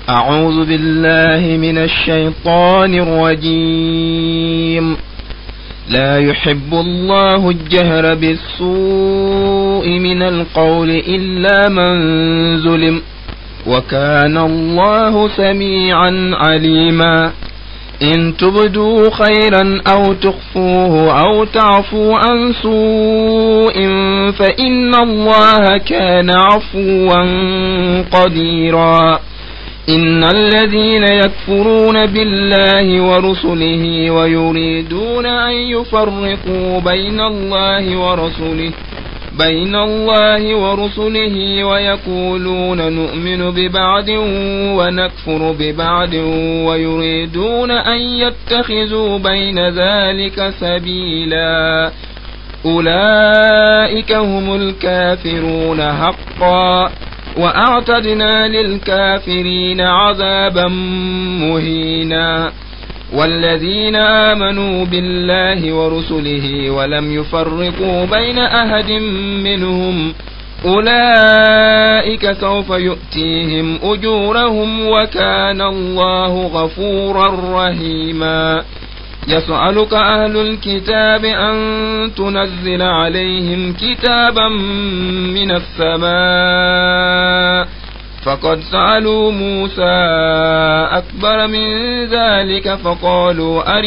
أعوذ بالله من الشيطان الرجيم. لا يحب الله الجهر بالسوء من القول إلا من ظلم، وكان الله سميعا عليما. إن تبدوا خيرا أو تخفوه أو تعفوا عن سوء فإن الله كان عفوا قديرا. إن الذين يكفرون بالله ورسله ويريدون أن يفرقوا بين الله ورسله ويقولون نؤمن ببعض ونكفر ببعض ويريدون أن يتخذوا بين ذلك سبيلا، أولئك هم الكافرون حقا، وأعتدنا للكافرين عذابا مهينا. والذين آمنوا بالله ورسله ولم يفرقوا بين أحد منهم أولئك سوف يؤتيهم أجورهم، وكان الله غفورا رحيما. يسألك أهل الكتاب أن تنزل عليهم كتابا من السماء، فقد سألوا موسى أكبر من ذلك فقالوا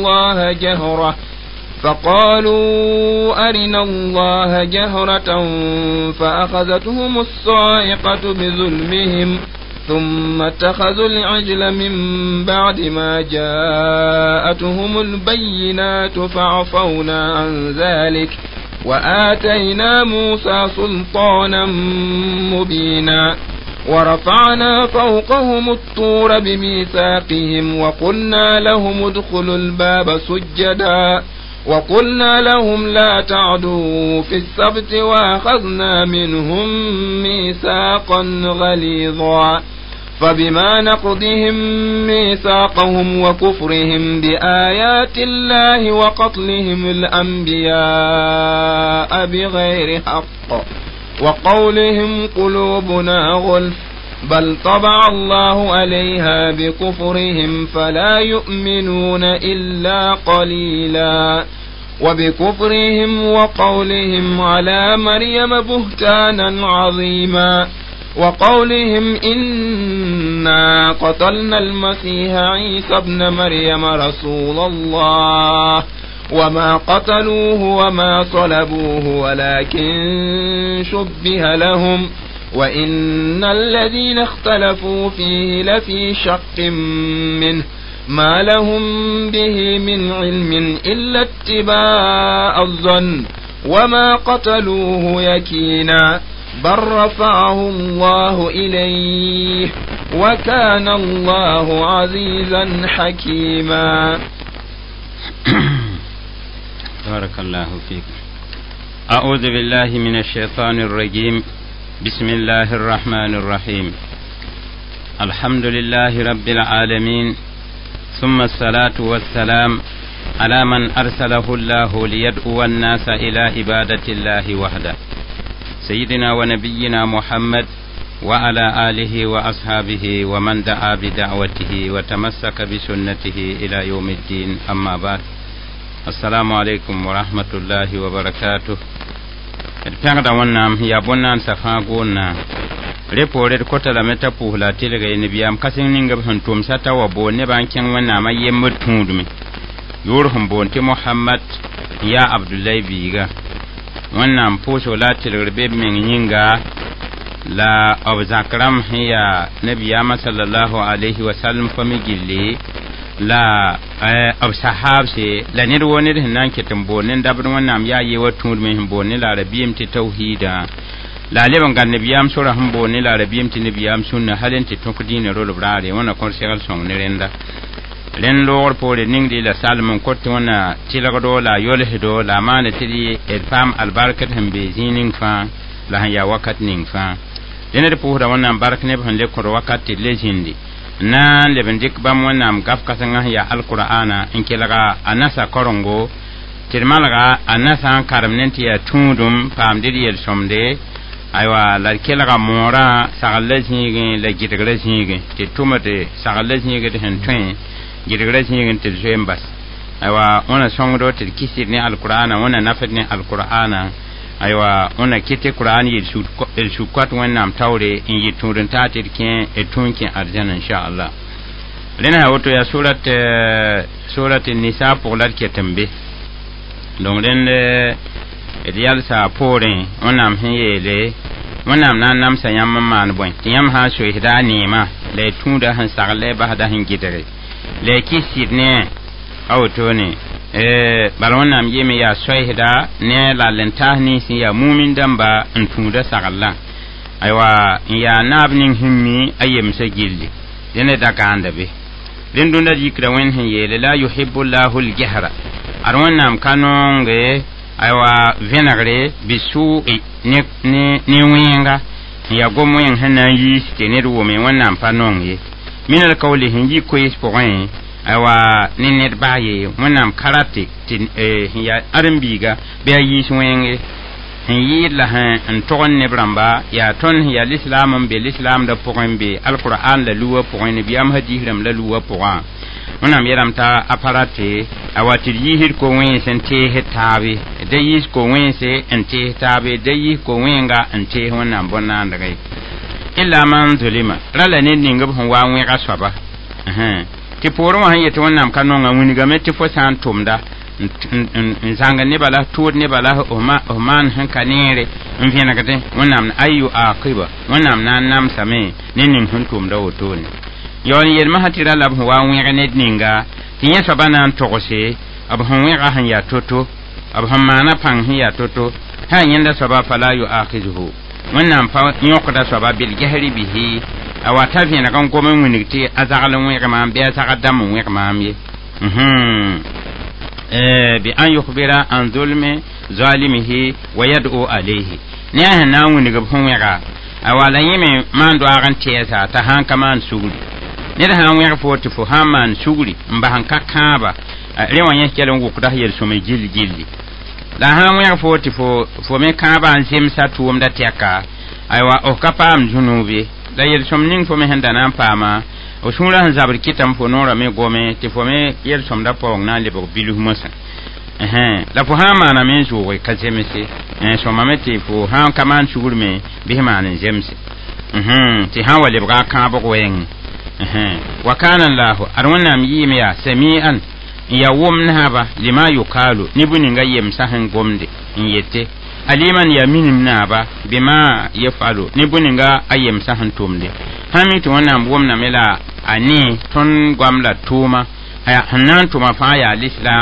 أرنا الله جهرة فأخذتهم الصاعقة بظلمهم ثم اتخذوا العجل من بعد ما جاءتهم البينات فعفونا عن ذلك وآتينا موسى سلطانا مبينا. ورفعنا فوقهم الطور بميثاقهم وقلنا لهم ادخلوا الباب سجدا وقلنا لهم لا تعدوا في السبت وأخذنا منهم ميثاقا غليظا. فبما نقضهم ميثاقهم وكفرهم بآيات الله وقتلهم الأنبياء بغير حق وقولهم قلوبنا غلف بل طبع الله عليها بكفرهم فلا يؤمنون إلا قليلا. وبكفرهم وقولهم على مريم بهتانا عظيما وقولهم إنا قتلنا المسيح عيسى ابن مريم رسول الله وما قتلوه وما صلبوه ولكن شبه لهم وإن الذين اختلفوا فيه لفي شق منه ما لهم به من علم إلا اتباع الظن وما قتلوه يكينا بل رفعه الله إليه وكان الله عزيزا حكيما. بارك الله فيك. أعوذ بالله من الشيطان الرجيم. بسم الله الرحمن الرحيم. الحمد لله رب العالمين، ثم الصلاة والسلام على من أرسله الله ليدعو الناس إلى عبادة الله وحده، سيدنا ونبينا محمد وعلى آله وأصحابه ومن دعا بدعوته وتمسك بسنته إلى يوم الدين. أما بعد، السلام عليكم ورحمة الله وبركاته. Pẽgda wẽnnaam yaa bõn-naan safã goonna repoord kota lame t'a puusla tɩlga ye nebiyaam kãseng ninga b sẽn tʋmsa t'a wa boond nebã n kẽng wẽnnaamã yembd tũudme yʋʋr sẽn boond tɩ Mohamad n yaa Abdullahi biiga. Wẽnnaam pʋʋsg la a tɩlgr be b meng yĩnga la b zãk rãmb sẽn yaa nebiyaamã sallallahu alayhi wa sallam fa me gilli la b sahabse la ned wo ned sẽn na n ket n boond ne dabd wẽnnaam yaa ye wa tũudme sẽn boond ne la rabɩɩm tɩ tawhiidã la a leb n gãd nebiyaam sora sẽn boond ne la rabɩɩm tɩ nebiyaam sũnna hal n tɩ tõk dĩinã rolb raare wẽnna kõr segl sõng ne rẽnda. Rẽnd loogr poore ningde la salm n kot tɩ wẽnna tɩlgdo la a yolsdo la a maane tɩ d paam albarkd sẽn be zĩig ning fãa la sẽn yaa wakat ning fãa. Dẽnd d pʋʋsda wẽnnaam bark neb sẽn le kõr wakat tɩ d le zĩndi na n leb n dɩk bãmb wẽnnaam gaf kãsengã sẽn yaa alqur'ana n kelga a nasa korengo tɩ d malga a nasã n karem ne tɩ yaa tũudum paamd d yel-sõmde aywa la kelga mora sagalla zĩigẽ la gɩdgra zĩigẽ tɩ tʋma tɩ sagalla zĩigẽ tɩ sẽn tõe gɩdgra zĩigẽ tɩ d zoe n bas aywa wẽna sõngdo tɩ d kisd ne alqur'ana wẽna nafd ne alqur'ana aywa wẽna kɩt tɩ qur'an yel-sug-koat wẽnnaam taoore n yɩ tũud n taa tɩ d kẽ d tũ n kẽ arzãn inchallah rẽnã woto yaa surat nisa pʋgã la d ket n be donc rẽnd d yalsa poorẽ wẽnnaam sẽn yeele wẽnnaam na n namsa yãmb n maan bõe tɩ yãmb sã n soɩsda a neemã la y tũuda sẽn sagl la y basda sẽn gɩdre la y kɩs sɩd ne a wotone bala wẽnnaam yeme yaa soɩsda ne la l n taas nins n yaa mumin dãmba n tũuda saglla aywa n yaa naab ning sẽn mi a yemsa gilli dẽne da gãanda be rẽnd dũnda d yikra wẽnd sẽn yeele la yuhibu llahu ljahra ad wẽnnaam ka noonge aywa vẽnegre bisuu'i ne wẽnga n yaa gom wẽng sẽn na n yiis tɩ ned wʋme wẽnnaam pa nong ye min alkaole sẽn yi koees pʋgẽ aywa ne ned baa ye wẽnnaam ka rate tɩ sẽn yaa ãdem-biiga bɩ a yiis wẽnge sẽn yɩɩd la n tog n neb rãmba yaa tõnd sẽn yaa lislaam n be lislaamdã pʋgẽ n be alqur'an la luwã pʋgẽ nebiyam hadiis rãmb la luwã pʋgã wẽnnaam yeelame t'a a pa rate a wa tɩ d yiisd ko-wẽns n teesd taabe da yiis ko-wẽnse n tees taabe da yiis ko-wẽnga n tees wẽnnaam bõn-naandge illa man zulima ra la ned ning b sẽn wa n wẽga soaba tɩ poorẽ wã sẽn yetɩ wẽnnaam ka nongã wingame tɩ fo sã n tʋmda n zãng nebã la tʋʋd nebã la f maan sẽn ka neere n vẽnegdẽ wẽnnaam ayu aqiba wẽnnaam na n namsame ne ning sẽn tʋmda wotone yaool yelmasã tɩ ra la b sẽn wa n wẽg ned ninga tɩ yẽ soaba na n togse b sẽn wẽga sẽn yaa to-to b sẽn maana pãng sẽn yaa to-to sã n yẽnda soaba fa la yuakizhu wẽnnaam pa yõkda soaba bilgɛsri bihi a wa t'a vẽneg n gom n wilg tɩ a zagl n wẽg maam bɩ a zagd dãmb n wẽg maam ye bi an yukhbira an zulmi zalimihi wa yad'u alayhi ne a sẽn na n wilg b sẽn wẽga a wa la yẽme maan doaag n tɛɛsa t'a sãn ka maan sugri ned sã n wẽg fo tɩ fo sã n maan sugri n bas n ka kãaba rẽ wã yẽ kell n wʋkda yel-sõme gill-gilli la sã n wẽg fo tɩ fo me kãaba n zemsa tʋʋmda tɛka aywa f ka paam zũnuube la yel-sõm ning fo me sẽn da na n paama f sũurã sẽn zabd kɩtame fo noorã me gome tɩ fo me yel-sõmda paoong na n lebg bilf mosã la fo sã n maaname n zʋʋge ka zemse sõmame tɩ fo sã n ka maan sugr me bɩ f maan n zemse tɩ sã n wa lebga a kãabg wɛɛngẽ wa kana allahu ad wẽnnaam yɩɩm yaa sami'an n yaa wʋmdãaba lima yukaalu ne bũ ninga yemsã sẽn gomde n yete aliman yaa minim naaba bima yafalu ne bũ ninga a yemsã sẽn tʋmde sã mi tɩ wẽnnaam wʋmdame la a ne tõnd goam la tʋʋma sẽn na n tʋma fãa yaa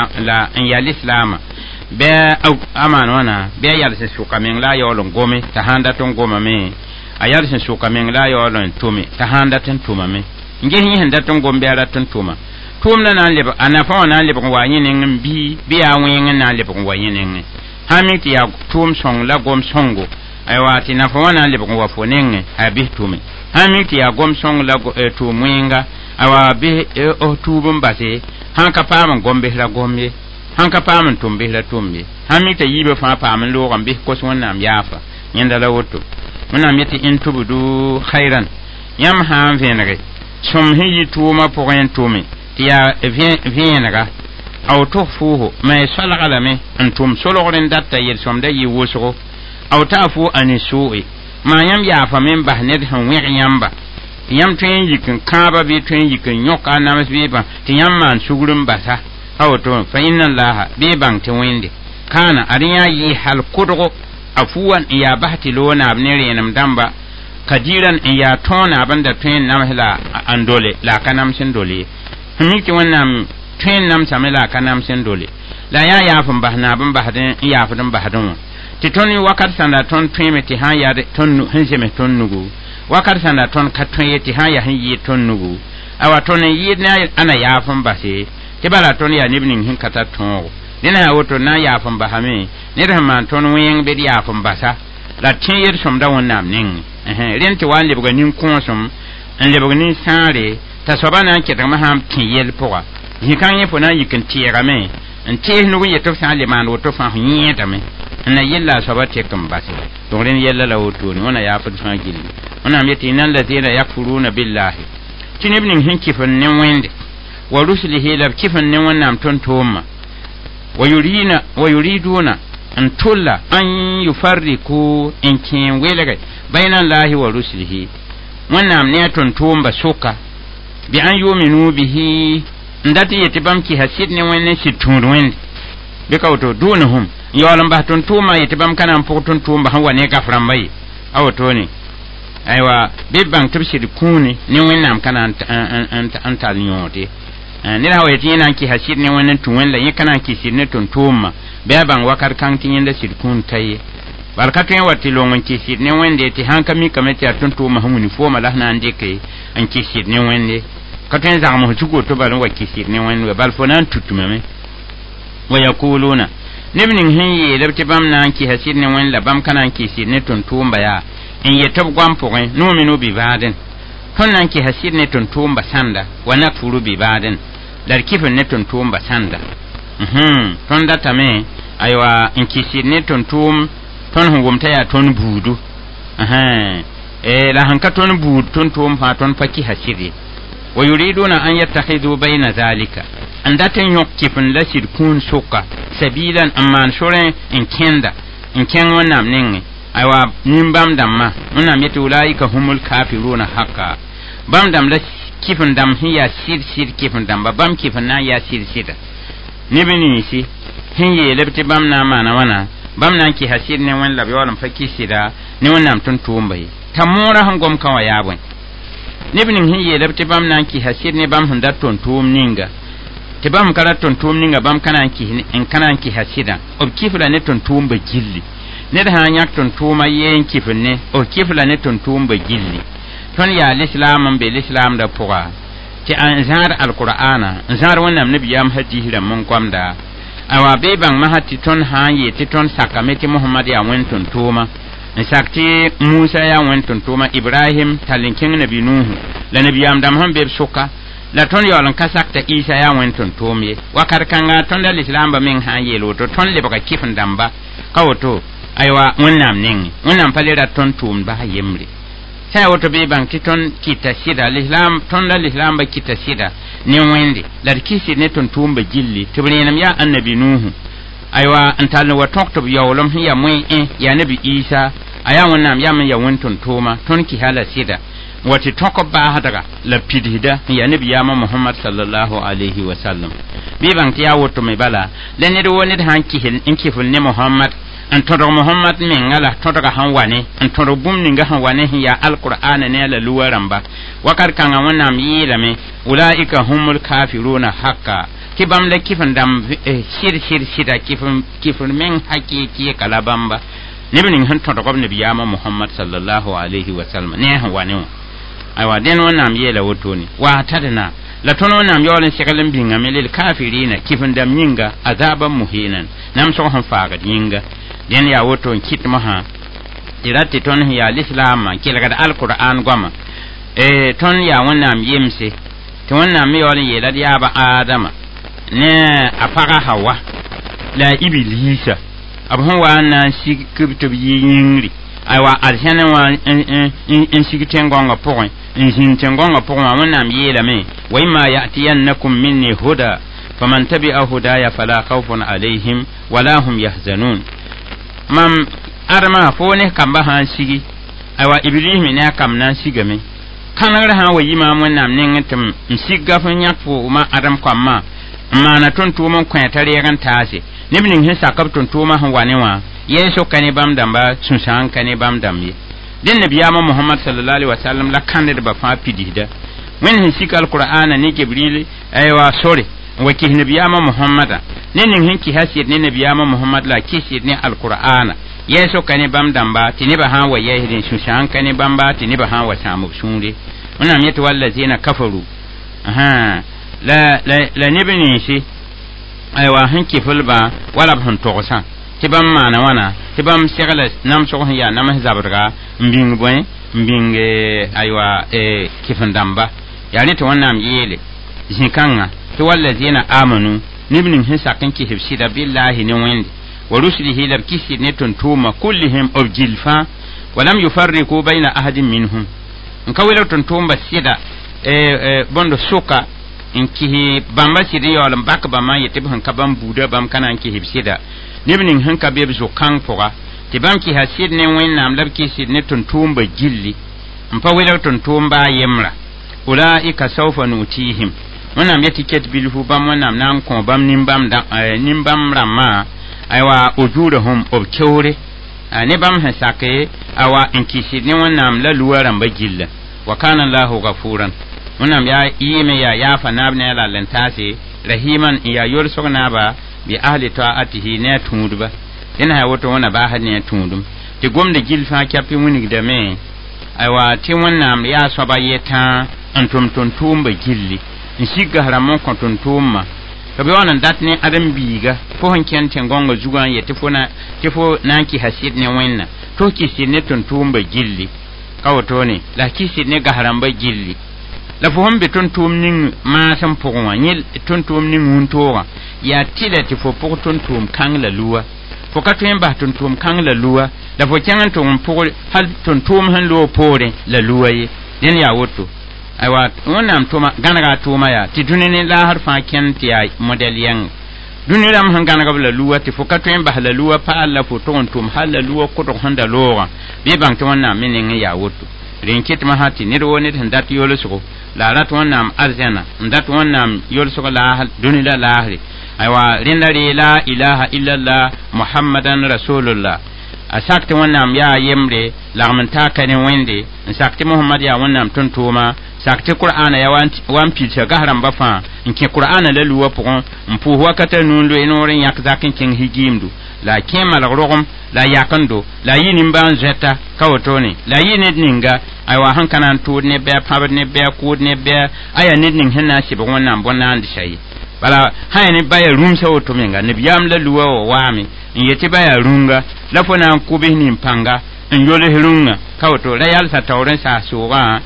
n yaa lislaama bɩ a maan wãna bɩ a yal sẽn sʋka meng la a yaool n gome t'a sãn dat n gomame a yal sẽn sʋka meng la a yaool n tʋme t'a sãn dat n tʋmame n ges yẽ sẽn dat n gom bɩ a rat n tʋma tʋʋmda na n lebg a nafa wã na n lebg n wa yẽ neng n bii bɩ yaa wẽng n na n lebg n wa yẽ nengẽ sã mi tɩ yaa tʋʋm sõng la gom sõngo aywa tɩ nafa wã na n lebg n wa fo nengẽ a bɩ tʋme sã mi tɩ yaa gom sõng la tʋʋm wẽnga awa bɩ tuub n base sãn ka paam n gom bɩs la gom ye sãn ka paam n tʋm bɩs la tʋm ye sã mi t'a yiibã fãa paam n loog n bɩs kos wẽnnaam yaafa yẽnda la woto wẽnnaam yetɩ in tubdu khayran yãmb sã n vẽnege sõm sẽn yi tʋʋmã pʋgẽ n tʋme tɩ yaa vẽenega a woto fuuhu ma y solga lame n tʋm solgr n data yel-sõmda yɩ wʋsgo a wota fu a ne sʋʋe maa yãmb yaafame n bas ned sẽn wẽg yãmba tɩ yãmb tõe n yik n kãaba bɩ tõe n yik n yõk a nams bɩɩbã tɩ yãmb maan sugr n basa a woto fa inna allaha bɩ bãng tɩ wẽnde kaana ad yã yɩ hal kʋdgo a fuwan n yaa bas tɩ loog naab ne rẽenem dãmba kadiran n yaa tõog naab n da tõe n nams la n dole la a ka nams n dole ye mik tɩ wẽnnaam tõe n namsame la a ka nams n dole la yaa yaaf n bas naab n basd n yaafd n basdẽ wã tɩ tõnd wakat sãnda tõnd tõeme tɩ sã n yaa sẽn zems tõnd nugu wakat sãnda tõnd ka tõe ye tɩ sã n yaa sẽn yɩɩd tõnd nugu awa tõnd n yɩɩd ne a na yaaf n base tɩ bala tõnd yaa neb ning sẽn ka tar tõogo dẽna yaa woto na n yaaf n basame ned sẽn maan tõnd wẽng bɩ d yaaf n basa la tẽ yel-sõmda wẽnnaam nengẽ rẽnd tɩ wa n lebga nin-kõosem n lebg nin-sãare t'a soaba na n ketgame sã n tẽ yɛl pʋga zĩ-kãng yẽ fo na n yik n teegame n tees nug n yetɩ f sã n le maan woto fãa f yẽedame na yella sabate kan basi to ren yella la woto ni wana ya fa fa gilli wana meti nan la zina yakfuruna billahi tinibnin hin kifan ne wende wa rusulihi la kifan ne wannan ton toma wa yuriduna an tulla an yufarriku in kin welaga bainan lahi wa rusulihi wannan ne ton tomba soka bi an yuminu bihi ndati yetibam ki hasid ne wannan shi tunwen be kawto dunhum yolam ba ton tuma yetibam kana po ton tumba hawa ne gafran bai awato ne aiwa bibang tibshir kuni ne wannan kana an talnyote ne hawa yati nan ki hasid ne wannan tunwen la yakana ki sirne ton tuma be bang wakar kan tin da sirkun tayi barkatu yan wati longon ki sirne wende ti hanka mi kamati ton tuma hamuni fo mala na ande kai an ki sirne wende katun za mu tugo to balon wa ki sirne wende bal fo nan tutumame wa yaquluna nibnin hinye labti bam nan ki hasid ne wende bam kana ki sirne ton tumba ya in yetab gwam pokon no minu bi baden ton nan ki hasid ne ton tumba sanda wa nakfuru bi baden dar kifin ne ton tumba sanda ton data me aywa in ki sirne ton tum ton hungumta ya ton budu la hanka ton budu ton tum fa ton faki hasidi wa yuriduna an yattakhidhu bayna zalika andatan yok kifin la sirkun suka sabilan amman sore in kenda in ken wannan ningi aywa nimbam damma muna meti ulaika humul kafiruna hakka bam dam la kifin dam hiya sir kifin dam bam kifin na ya sir nibini si hinye lebti bam na mana wana bam nan ki hasir ne wan labi walam fakki sida ne wannan tun tumbai tamura hangom kawa yabon nibinin hinye lebti bam nan ki hasir ne bam hunda ton tum ninga te bam kala ton tum ninga bam kana ki hasida ob kifla ne ton tumba gilli ne da hanyak ton tuma yen kifne ob kifla ne ton tumba gilli ton ya l'islam be l'islam da pura ti an zar alqur'ana zar wannan nabiyam hajji da mun kwamda awa be bang mahati ton hanye ti ton sakameti muhammad ya wenton tuma sakti musa ya wenton tuma ibrahim talinkin nabi nuhu la nabiyam dam han be soka la ton yolan kasakta isa ya wenton tume wakar kanga ton da islam ba min hanye lo to ton le baka kifin damba kawoto aywa wannan palera ton tum ba yemri sai wato be bang ti ton kita sida l'islam ton da l'islam ba kita sida ne wende la kisi ne ton tumba gilli tibrinam ya annabi nuhu aywa antal wa toktob yawlam hiya moy ya nabi isa aya wannan ya man ya wonton tuma ton ki hala sida wati tokob ba hadaga la pidhida ya nabi ya muhammad sallallahu alaihi wasallam be bang ti ya wato me bala lene do woni hanki hin inki ful ne muhammad an todo muhammad min ngala todo ga hanwane an todo bum ninga hanwane ya alqur'ana ne la luwaramba wakar kan wannan yila me ulaika humul kafiruna hakka kibam le kifan dam shir kifan men hakiki kala bamba nibinin han todo ko nabi ya muhammad sallallahu alaihi wasallam ne hanwane aywa den wannan yela wotoni wa tadna la tono nam yolen sikalin binga melil kafirina kifan dam yinga azaban muhinan nam so han faaga yinga den ya woto kit maha irati ton ya l'islam kila da alquran goma ton ya wannan yimse to wannan mi yolen yela ya ba adama ne afaga hawa la ibilisa abun wa na sikibto yingri aywa alhana wa in sikiten gonga point in sinten gonga point wannan yela me wa imma ya'tiyannakum minni huda faman tabi'a hudaya fala khawfun alaihim wala hum yahzanun mam arma fone kamba han sigi aywa ibrahim ne kam nan sigame kanar ha wa yima mun nam ne ngatam sigga fun yakfo ma adam kwamma mana ton tuman kwaya tare ran tase nibnin hin sakab ton tuma han wanewa yeso kane bam damba sun san kane bam dambe din nabiya ma muhammad sallallahu alaihi wasallam la kande da ba fa pidida when hin sikal qur'ana ne jibril aywa sore wa ki nabiya ma muhammada nin hin ki hasiyat ne nabiya ma muhammad la kishiyat ne alqur'ana yeso kane bam damba tini ba ha wa yehidin sun san kane bamba tini ba ha wa samu sunde wannan miyata wallazina kafaru la nibni shi aywa hanki fulba wala ban togosa tibam mana wana tibam segala nam so ya nam zabrga mbing boy mbing aywa kifan damba yani to wannan yele jinkanga to wallazina amanu nibnin hisa kanki hibsida billahi ne wende ورسله لبكسي نتن توما كلهم أبجلفا ولم يفرقوا بين أحد منهم نكويلو تنتوم بسيدا بندو سوكا inkihi bamba sidi yolam bak bama yetib han kabam buda bam kana inkihi sida nibnin han kabeb zo kan poga ti bam ki hasid ne wennam labki sid ne tuntum ba gilli mpa wela tuntum ba yemra ulaika sawfa nutihim wannan ya ticket bilhu bam wannan nan ko bam nimbam da nimbam rama aywa ujuruhum obchore ne bam hasake awa inkihi ne wannan la luwaran ba gilla wa kana Allahu ghafuran wannan ya yime ya fa nabne la lentasi rahiman ya yor sogna ba bi ahli ta'atihi ne tunduba ina ha wato wannan ba hadne tundum ti gomde gilfa kapi munig da me aywa ti wannan ya so ba yeta antum tumba gilli in shiga haramon kon tumma to be wannan datne adam biga fo hanken tengongo jugan yete tifo nanki hasid ne wenna to kisi ne tumba gilli kawoto ne la kisi ne ga haramba gilli la fo hombe tum ning ma sam pogwa nyil tum ning huntoga ya tila ti fo pog tum kang la luwa fo ka tum ba tum kang la luwa la fo kyangan tum pog hal tum han lo pore la luwa yi den ya woto aywa wonnam tuma ganaga tuma ya ti dunene la har fa ken ti ay model yang duniram han ganaga la luwa ti fo ka tum ba la luwa pa alla fo tum hal la luwa ko to handa lowa be bang to wonnam menen ya woto rinkit ma hati ne do ne ndat yolo suko la rat wonnam arzana ndat wonnam yolo suko la dunila lahri aywa rinari la ilaha illa allah muhammadan rasulullah asakti wonnam ya yemre la manta kane wende sakti muhammad ya wonnam tontuma sakti qur'ana ya wan pilcha gahram bafa inke qur'ana la luwa pon mpu wakata nundu enoren yak zakin king higimdu la kema la rogom la yakando la yinin ban zeta kawotone la yinin ninga aywa hankanan to ne be pabad ne be kud ne be aya nidning henna shi bo wannan bonan shayi bala hayni baya rum sawo to menga ne biyam la luwa o wami yeti baya runga la fona kubihni panga njole hirunga kawoto la yal sa tawren sa suwa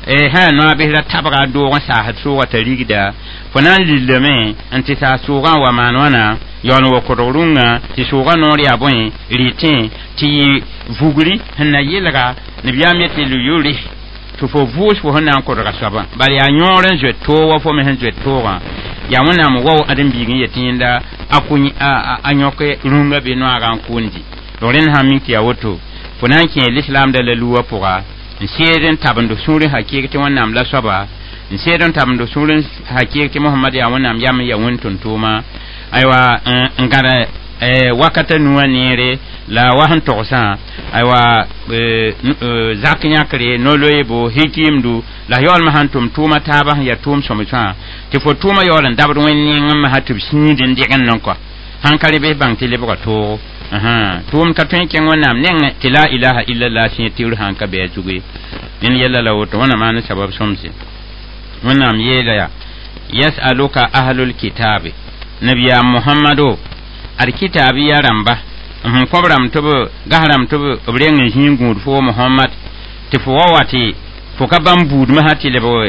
ha no abira tabra do sa ha suwa tarigida fona lileme anti sa suwa wa manwana yono wo kororunga ti suwa no ri abon ritin ti vuguri hanna yelaga ne biyam yeti lu yuri to fo vus fo hanna ko daga saba bari ya nyoren je to wa fo me hen je to wa ya wona mo wo adam bigin yetinda akuni anyoke runga be no aga kunji loren ha minti ya woto funan ke l'islam da laluwa pora nseden tabando suri hakiki wannan amla saba nseden tabando suri hakiki muhammad ya wannan yam ya wontun tuma aywa ngara wakata nuwa nere la wahan tosa aywa zakinya kare no loyebo hikimdu la yol mahantum tuma taba ya tum somcha ti fo tuma yolan dabru wenni ngam hatub sinidin digan non ko hankali be bang tilebo to tum ka tun ken wonnam nen ti la ilaha illa allah sin tiur hanka be jugi nin yalla la woto wana man sabab somsi wonnam yela ya yasaluka ahlul kitabi nabiya muhammadu alkitabi ya ramba kobram to gahram to breng hingur fo muhammad ti fo wati fo ka bambud ma hati lebo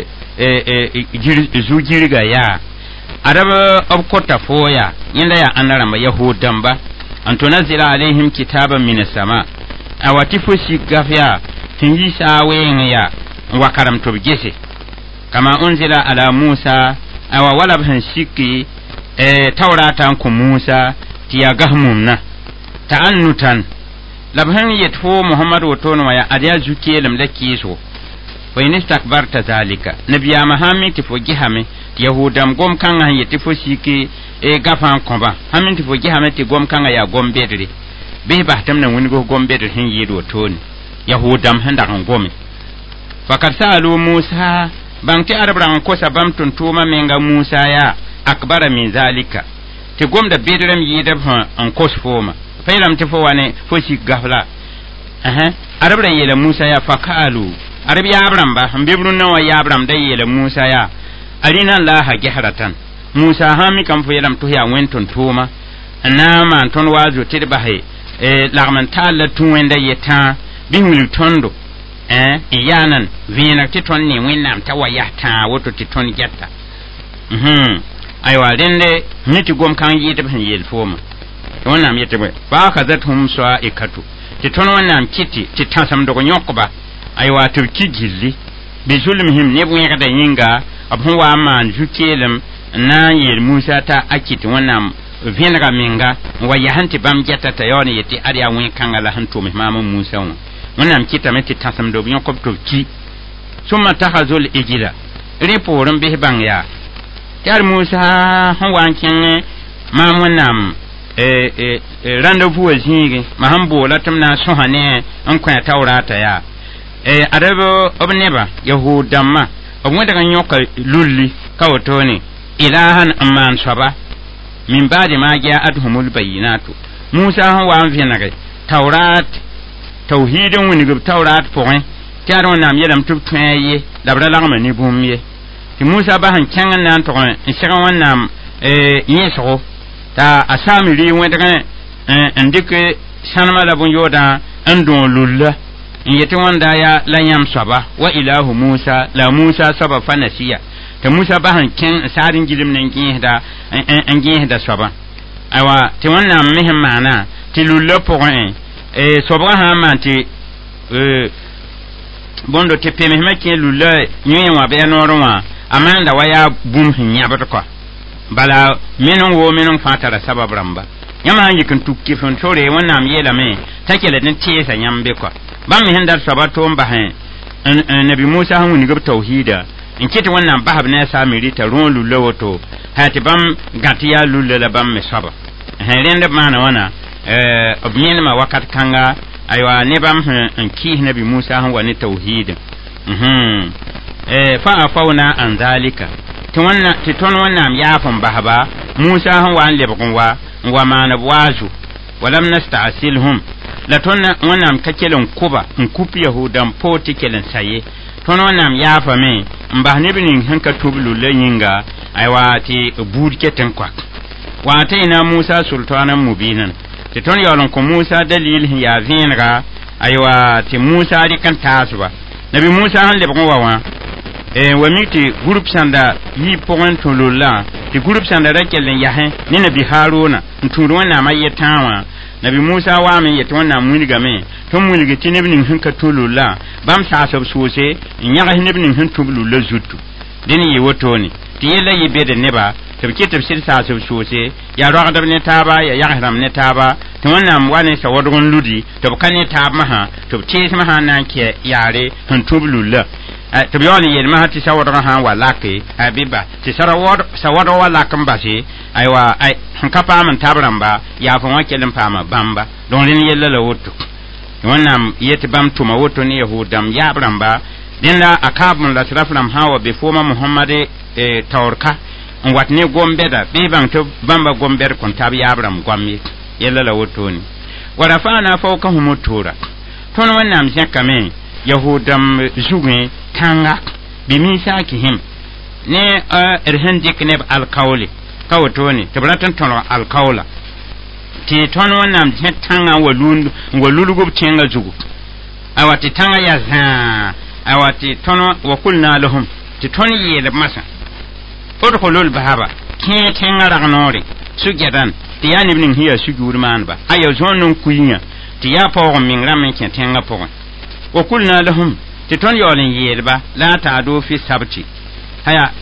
zujirga ya araba abkota fo ya yinda ya anaramba yahudan ba an tunazila alaihim kitaban minas sama awati fo sigafya tinji sawen ya wa karam to gese kama unzila ala musa awa wala ban shiki taurata ku musa tiya gahmumna ta'annutan labhan yatfu muhammad wa tono ya adiya zuke lam lakiso wa in istakbarta zalika nabiya mahammi tifo gihame yahudam gom kan han yetifo shiki gafan komba hamin tifo gihame ti gom kan ya gom bedri be bahtam na woni go gom bedri hin yido toni yahudam handa kan gomi fakar salu musa banki arbran ko sabam tuntuma menga musa ya akbara min zalika ti gom da bedram yidab an kosfoma failam ti fo wane fo shi gafla arbran yela musa ya fakalu arbi ya abram ba mbibrun nawa ya abram da yela musa ya arina laha gehratan musa hami kam fo yelam to ya wenton tuma nama ton wazo tidba he lagman tala tuwenda yeta bihul tondo iyanan vina titon ni winnam tawayata woto titon getta aywa dende miti gom kan yidab hin yel foma wẽnnaam yetɩ bõe fa akhadathum saa'ikatu tɩ tõnd wẽnnaam kɩtɩ tɩ tãsem dog yõkba aywa tɩ b ki gilli bɩ zulmihim neb wẽgda yĩnga b sẽn wa n maan zu-keelem n na n yeel musa t'a a kɩtɩ wẽnnaam vẽnega menga n wa yasẽn tɩ bãmb gɛta t'a yaool n yetɩ ad yaa wẽ-kãngã la sẽn tʋms maam n musa wã wẽnnaam kɩtame tɩ tãsem dog yõkb tɩ b ki sũma tahazu l-ijla rẽ poorẽ bɩs bãng yaa tɩ ad musa sẽn wa n kẽng maam wẽnnaam rãnda vʋa zĩige ma sẽn boola tɩ m na n sõsa ne n kõ a taoraata yaa b neba yahud dãmbã b wẽdg n yõka lulli ka wotone ilahan n maan soaba min baade ma ja'atuhumul bayyinatu musa sẽn wa n vẽnege taurat tawhid n wing b taurat pʋgẽ tɩ ad wẽnnaam yeelame tɩ b tõe a ye la b ra lagma ne bũmb ye tɩ musa bas n kẽng n na n tog n seg wẽnnaam yẽsgo t'a a saamiri wẽdg n dɩk sãnema la bõn-yoodã n dõo lulla n yetɩ wãnda yaa la yãmb soaba wa ilahu musa la musa soaba fa nasiya tɩ musa bas n kẽng n saad n gilm ne n gẽesda soaba aywa tɩ wẽnnaam me sẽn maana tɩ lulla pʋgẽ soabgã sã n maan tɩ bõndo tɩ pemsmã kẽ lulla yẽ wã bɩ ya noorẽ wã a maanda wa yaa bũmb sẽn yãbd kɔa bala meneng woo meneng fãa tara sabab rãmba yãmb sã n yik n tuk kɩf n tore wẽnnaam yeelame t'a keled n teesa yãmb be kɔa bãmb me sẽn dat soaba tʋʋm basẽ nabi musa sẽn wing b tawhiida n kɩt wẽnnaam basb ne a saamiri t'a rõo lulla woto haa tɩ bãmb gãt yaa lulla la bãmb me soaba rẽnd b maana wãna b yẽnema wakat kãnga aywa ne bãmb n kɩɩs nabi musa sẽn wa ne tawhiida fa afawna an dhalika tɩ tõnd wẽnnaam yaaf n basba musa sẽn wa n lebg n wa maan b waazu walam nasta'silhum la tõnd wẽnnaam ka kell n kʋba n kup yahuudã poor tɩ kell n sa ye tõnd wẽnnaam yaafame n bas neb ning sẽn ka tʋb lulla yĩnga aywa tɩ buud ket n koak wa atayna musa sultaanan mubinan tɩ tõnd yaool n kõ musa dalil sẽn yaa vẽenega aywa tɩ musa rɩk n taasba nabi musa sẽn lebg n wa wã wa mi tɩ group sãnda yi pʋgẽ tũ lulla tɩ group sãnda ra kell n yasẽ ne nabi haruna n tũud wẽnnaam a yetã wã nabi musa waame n yetɩ wẽnnaam wilgame tɩ m wilgi tɩ neb ning sẽn ka tũ lulla bãmb saas b soose n yãgs neb ning sẽn tũb lulla zutu dẽn yɩ wotone tɩ yella yɩ bed neba tɩ b ket b sɩd saas b soose yaa rogdb ne taaba yaa yagsdame ne taaba tɩ wẽnnaam wa ne sawadg n ludi tɩ b ka ne taab masã tɩ b teesmã sã n na n kɛ yaare sẽn tũb lulla tɩ b yaool n yeelmã tɩ sawadgã sã n wa lake a bɩ ba tɩ sawadg wa lak n base aywa sẽn ka paam n tab rãmba yaa fõ wã kell n paama bãmba donc rẽnd yella la woto wẽnnaam yetɩ bãmb tʋma woto ne yahud dãmb yaab rãmba dẽnda a kaabem la sraf rãmb sã n wa be fooma mohamad taoorka n wat ne gom-bɛda bɩ bãng tɩ bãmba gom-bɛd kõn tab yaab rãmb goam ye yella la wotone wa rafa'na fawqahum tura tõnd wẽnnaam zẽkame yahud dãmb zugẽ tãnga bɩ miisakihim ne d sẽn dɩk neb alkaole ka wotone tɩ b rat n tõlg alkaola tɩ tõnd wẽnnaam zẽ tãngã n wa lulg b tẽngã zugu awa tɩ tãngã yaa zãa awa tɩ tõnd wa kulna lahum tɩ tõnd yeel b masã udkhulul bahaba kẽ tẽngã rag noore sugɛdan tɩ yaa neb ning sẽn yaa suguud maaneba a yaa zõond n kuiã tɩ yaa paoog n meng rãmb n kẽ tẽngã pʋgẽ wa kulna lahum tɩ tõnd yaool n yeelba la taado fi sabti aya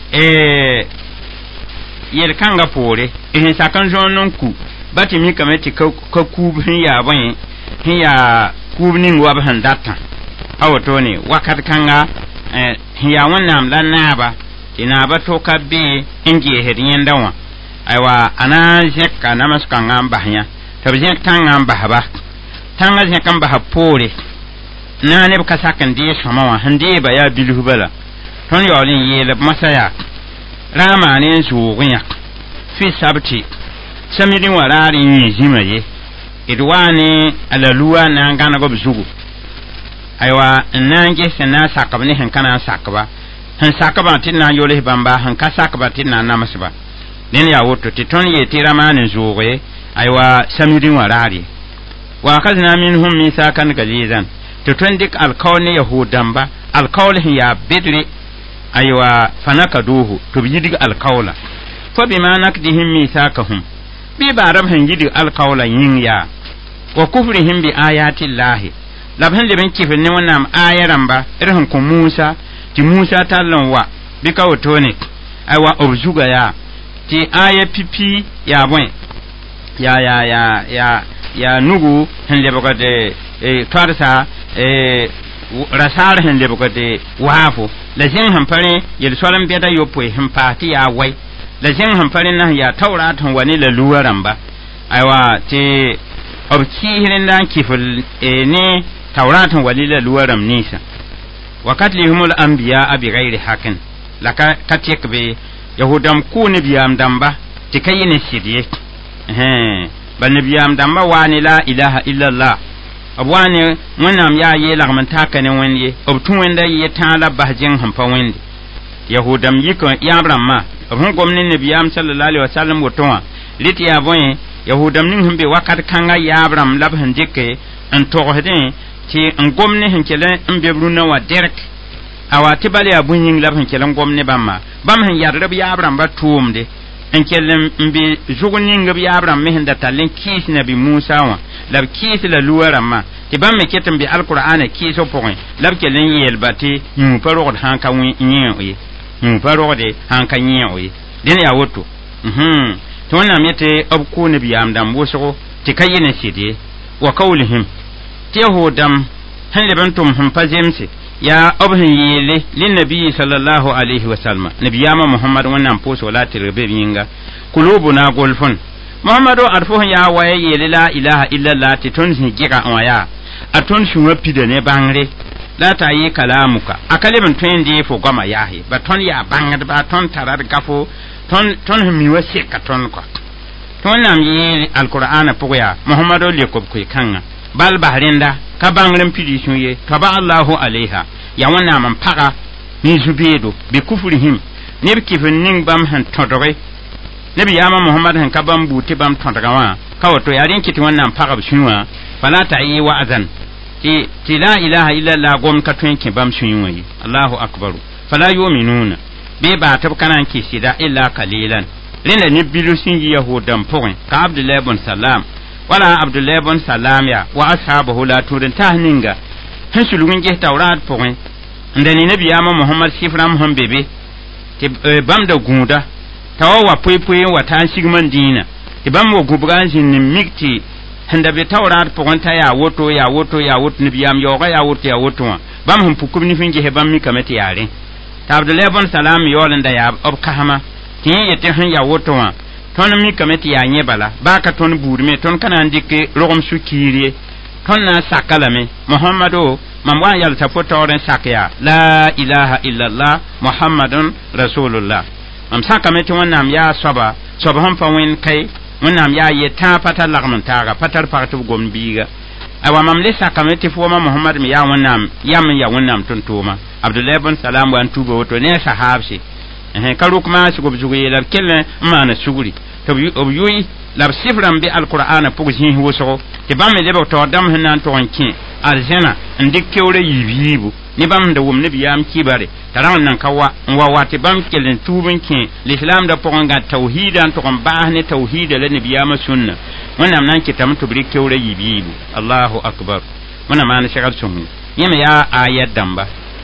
yel-kãngã poore sẽn sak n zõond n ku ba tɩ mikame tɩ ka kuub sẽn yaa bõe sẽn yaa kuub ning wab sẽn datã a wotone wakat kãnga sẽn yaa wẽnnaam la naaba tɩ naaba toka be n geesd yẽnda wã aywa a na n zẽka namas-kãngã n bas yã tɩ b zẽk tãngã n basba tãngã zẽk n basb poore na neb ka sak n dee sõma wã sẽn deeba yaa bilf bala tõnd yaool n yeel b masã yaa ra n maan n zoog yã fi sabtɩ samid n wa raar n yẽ zĩmã ye d waa ne a la luwa n na n gãneg b zugu aywa n na n ges n na n sakb ne sẽn ka na n sakba sẽn sakbã tɩ d na n yols bãmba sẽn ka sakba tɩ d na n namsba dẽn yaa woto tɩ tõnd yee tɩ ra maan n zoog ye aywa samid n wa raar ye wa akazna minhum misakan galizan tɩ tõnd dɩk alkaol ne yahud dãmba alkaol sẽn yaa bedre aywa fa nakaduhu tɩ b yidg alkaola fa bima nakdihim misakahum bi barab han yidi alqawla yin ya wa kufrihim bi ayati llahi labhan leben kifin ne wannan ayaran ba irin ku Musa ti Musa tallan wa bi ka wotone aiwa objuga ya ti aya pipi ya bon ya nugu han lebe de tarsa rasar han lebe de wafo la jin han pare yel solan beda yopo han pati ya wai la jin han pare na ya taurat han wani la luwaran ba aiwa ti obki hirin dan kifil ne taurat han wali la luwaram nisa wa katlihumul anbiya bi ghairi hakin laka katik be yahudam ku ne biyam damba tikayine sidiye ban nabiyam damba wani la ilaha illallah abwani wannan ya yi lagman taka ne wani obtun wanda ya tala bahjin hamfa wani yahudam yiko yabram ma abun gwamnin nabiyam sallallahu alaihi wasallam wotonwa liti ya boye yahudam nin humbe wakat kanga yabram labhan dikke an tohde ti an gwamnin hinkele an bebruna wa derek awati bale abun yin labhan kelan gwamnin bamma bam han yarrab yabram ba tuumde en kellem mbi jugunin gabi Abraham mehen da talen kis nabi Musa wa lab kis la luwara ma ti bam me ketem bi alqur'ana kiso point lab kelen yel bati ñu parod hanka wi nyi ñu parode hanka nyi den ya woto to na mete ob ko nabi am dam woso ti kayene sidi wa qawlihim ti hodam han lebantum hum pazemse ya abhin yele lin nabi sallallahu alaihi wasallam nabiyama muhammad wannan poso wala tirbe binga kulubuna golfun muhammadu arfuhun ya waye yele la ilaha illa allah titun higira waya atun shuwa pidane bangre la ta yi kalamuka akalimin tun di fo gama yahi baton ya bangad baton tarar gafo ton mi wasi katon ko ton nam yi alqur'ana puya muhammadu le ko kanga bal bahrinda ka bangren pidishun ye taba Allahu alaiha ya wana man paga ni zubedo bi kufrihim ne bi kifin ning bam han todore ne bi yama Muhammad han ka bam buti bam todaga wa ka wato yarin kiti wannan paga bishinwa fala ta yi wa'azan ti la ilaha illa Allah gom ka tun ki bam shinwa yi Allahu akbar fala yu'minuna be ba tab kanan ki sida illa qalilan lina ni bilu sinji yahudan point ka Abdullah ibn Salam wala Abdullah ibn Salam ya wa ashabahu la tudin tahninga han sulugin ge tawrat point ndani nabiyama Muhammad sifram han bebe ti bam da gunda tawawa puipuin wa tan sigman dina ti bam wo gubran jin mikti handa be tawrat point ta ya woto nabiyam yoga ya woto bam han pukum ni finge he bam mi kamati yare ta Abdullah ibn Salam yolanda ya ob kahama ti yete han ya woto wa ton mi kamati ya nyebala baka ton burme ton kana ndike rogom sukiri ton na sakalame Muhammadu mamwa yal tafotoren sakya la ilaha illallah muhammadun rasulullah am sakameti wannan ya soba han fawin kai wannan ya yeta pata lagman taga patar partu gombiga awa mamle sakameti fo ma Muhammad mi ya wannan tuntuma Abdullah ibn Salam wan tuba wato ne sahabsi karu kuma su gobjugo yela kelle mana suguri to obiyui la sifram bi alqur'ana pugji woso te bam me lebo to dam hanan to onki aljana ndikewre yibibu ni bam da wum ne biyam kibare taran nan kawa wa te bam kelen tubin ki l'islam da ponga tauhidan to ba ne tauhid la ne biyama sunna wannan nan ki tam to brikewre yibibu Allahu akbar wannan ma ne shagal sunni yema ya ayat damba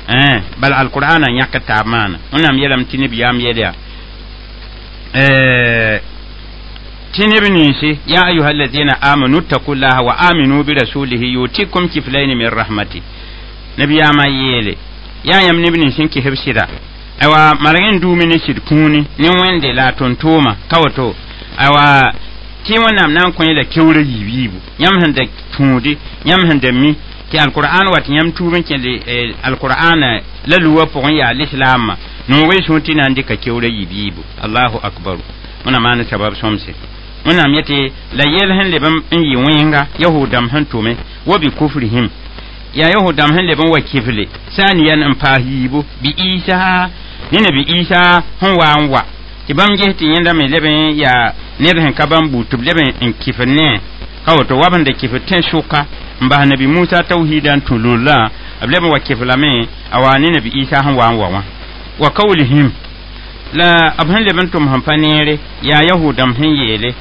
bal alqur'ana yakata mana wannan yelam tini biyam yeda tinibnisi ya ayyuhallazina amanu taqullaha wa aminu bi rasulihi yutikum kiflayn min rahmati nabiya ma yele ya yam nibnisin ki hebsida awa maragin du mini sidkuni ni wende la tontoma kawato awa ti wannan nan kun da kiwre yibibu yam handa tudi yam handa mi ti alquran wat yam tubin ke alquran la luwa pon ya l'islam no we shoti nan dika kiwre yibibu Allahu akbar muna mana sabab somse muna mete la yelhan lebam yi wenga yahudam han tume wa bi kufrihim ya yahudam han lebam wa kifle saniyan an fahibu bi isa ni nabi isa hon wa tibam jehti yanda me leben ya neben kabam butub leben in kifne kawato waban da kiften shuka mba nabi Musa tauhidan tulula ableben wa kiflame awani nabi isa hon wa qawlihim la abhan lebantum hamfanere ya yahudam hin yele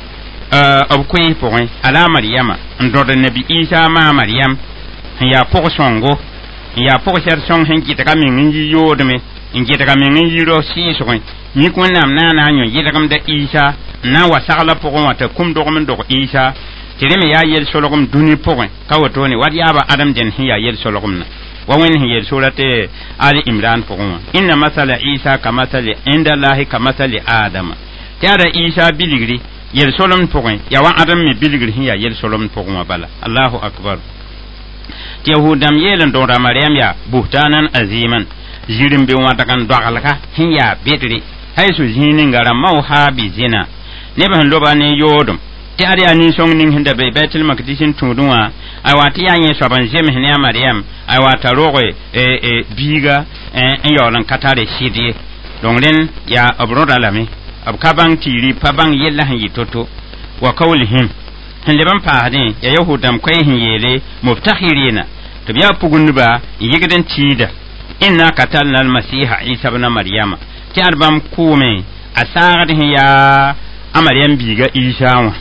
b koe pʋgẽ ala Maryama n dõd nabi Isa maa Maryam n yaa pʋg sõngo n yaa pʋg sɛd sõng sẽn gɩtga meng n yi yoodme n gɩtga meng n yi ro sɩɩsgẽ yĩk wẽnnaam naana n yõ yɩlgemda Isa n na n wa sagla pʋgẽ wã t'a kum dogm n dog Isa tɩ rẽ me yaa yel-solgem dũni pʋgẽ ka wotone wat yaaba adam dẽn sẽn yaa yel-solgemna wa wẽnd sẽn yel sura tɩ Ali Imran pʋgẽ wã inna masala Isa ka masali inda Allahi ka masali Adama tɩ ada Isa bilgri yel-solem pʋgẽ ya wa adam me bilgr sẽn yaa yel-solem pʋgẽ wã bala Allahu akbar tɩ yahudam yeel n dõoda Maryam yaa buhtanan aziman zĩrim be wãdg n doaglga sẽn yaa bedre hayso zĩig ninga rãmbã wa bɩ zĩna neb sẽn loba ne yoodem tɩ ad yaa nin-sõng ning sẽn da be Baitul Maqdis n tũudẽ wã aywa tɩ yaa yẽ soab n zems ne a Maryam aywa t'a roge biiga n yaool n ka tare sɩd ye dõnc rẽn yaa b rõda lame b ka bãng tiiri pa bãng yella sẽn yɩ to-to wa kaulihim sẽn leb n paasdẽ yaa yahudam koɛɛ sẽn yeele mubtahirina tɩ b yaa pugundba n yɩgd n tiida inna katalna almasiha Isa bna Maryama tɩ ad bãmb kʋʋme a saagd sẽn yaa a Maryam biiga Isa wã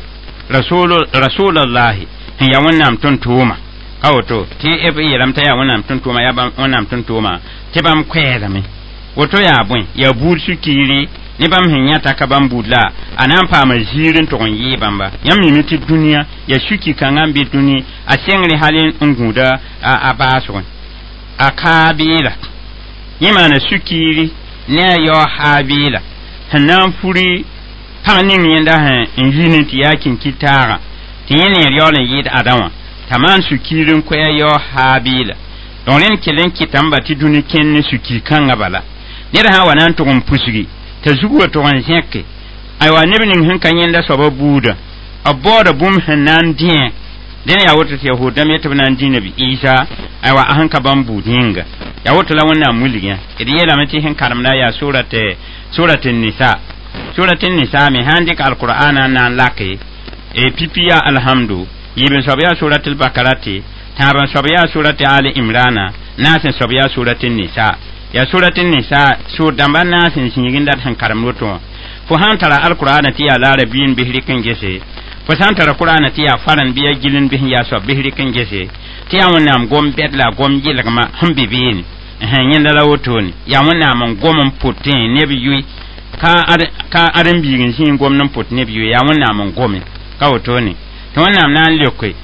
rasulallahi sẽn yaa wẽnnaam tʋm-tʋʋma ka woto tɩ b yeelame t'a yaa wẽnnaam tʋm-tʋʋma yaa wẽnnaam tʋm-tʋʋma tɩ bãmb koɛɛdame woto yaa bõe yaa buud sũ-kiiri ne bãmb sẽn yãta ka bãmb buud la a na n paama ziir n tʋg n yɩɩ bãmba yãmb mime tɩ dũniyã yaa sũ-ki-kãngã n be dũni a sẽngre hal n gũuda a baasgẽ a kaabeela yẽ maana sũ-kiiri ne a yaoog haabeela sẽn na n furi pãg ning yẽnda n yɩ tɩ yaa kĩn-kitaagã tɩ yẽ neer yaool n yɩɩd ada wã t'a maan sũ-kiir n koɛɛ yaoog haabeela dõnc rẽnd kell n kɩtame tɩ dũni kẽnd ne sũ-ki-kãngã bala ned sã n wa na n tʋg n pusgi t'a zug wa tʋg n zẽke aywa neb ning sẽn ka yẽnda soaba buuda b baooda bũmb sẽn na n dẽ dẽn yaa woto tɩ yahudam yetɩ b na n dĩ nabi Isa aywa a sẽn ka bãmb buud yĩnga yaa woto la wẽnnaam wilgẽ d yeelame tɩ sẽn karemda yaa surat nisa surat nisa me sãn dɩk alqur'ana n na n lake pipi yaa alhamdu yɩb n soab yaa surat albakara tɩ tãab n soab yaa surat Ali Imrana naas n soab yaa surat nisa ya surat nisa sur dãmba naas n zĩig dat sẽn karem woto wã fo sãn tara alqur'ana tɩ yaa laarabiin bɩ rɩk n gese fo sãn tara qur'ana tɩ yaa faran bɩ yaa gilin bɩ sẽn yaa soab bɩ rɩk n gese tɩ yaa wẽnnaam gom bɛd la gom yɩlgma sẽn be beene yẽnda la wotone yaa wẽnnaam n gom n pʋtẽ neb yoe ka ad n biig n zĩig gomd n pʋt neb yoe yaa wẽnnaam n gome ka wotone tɩ wẽnnaam na n leoke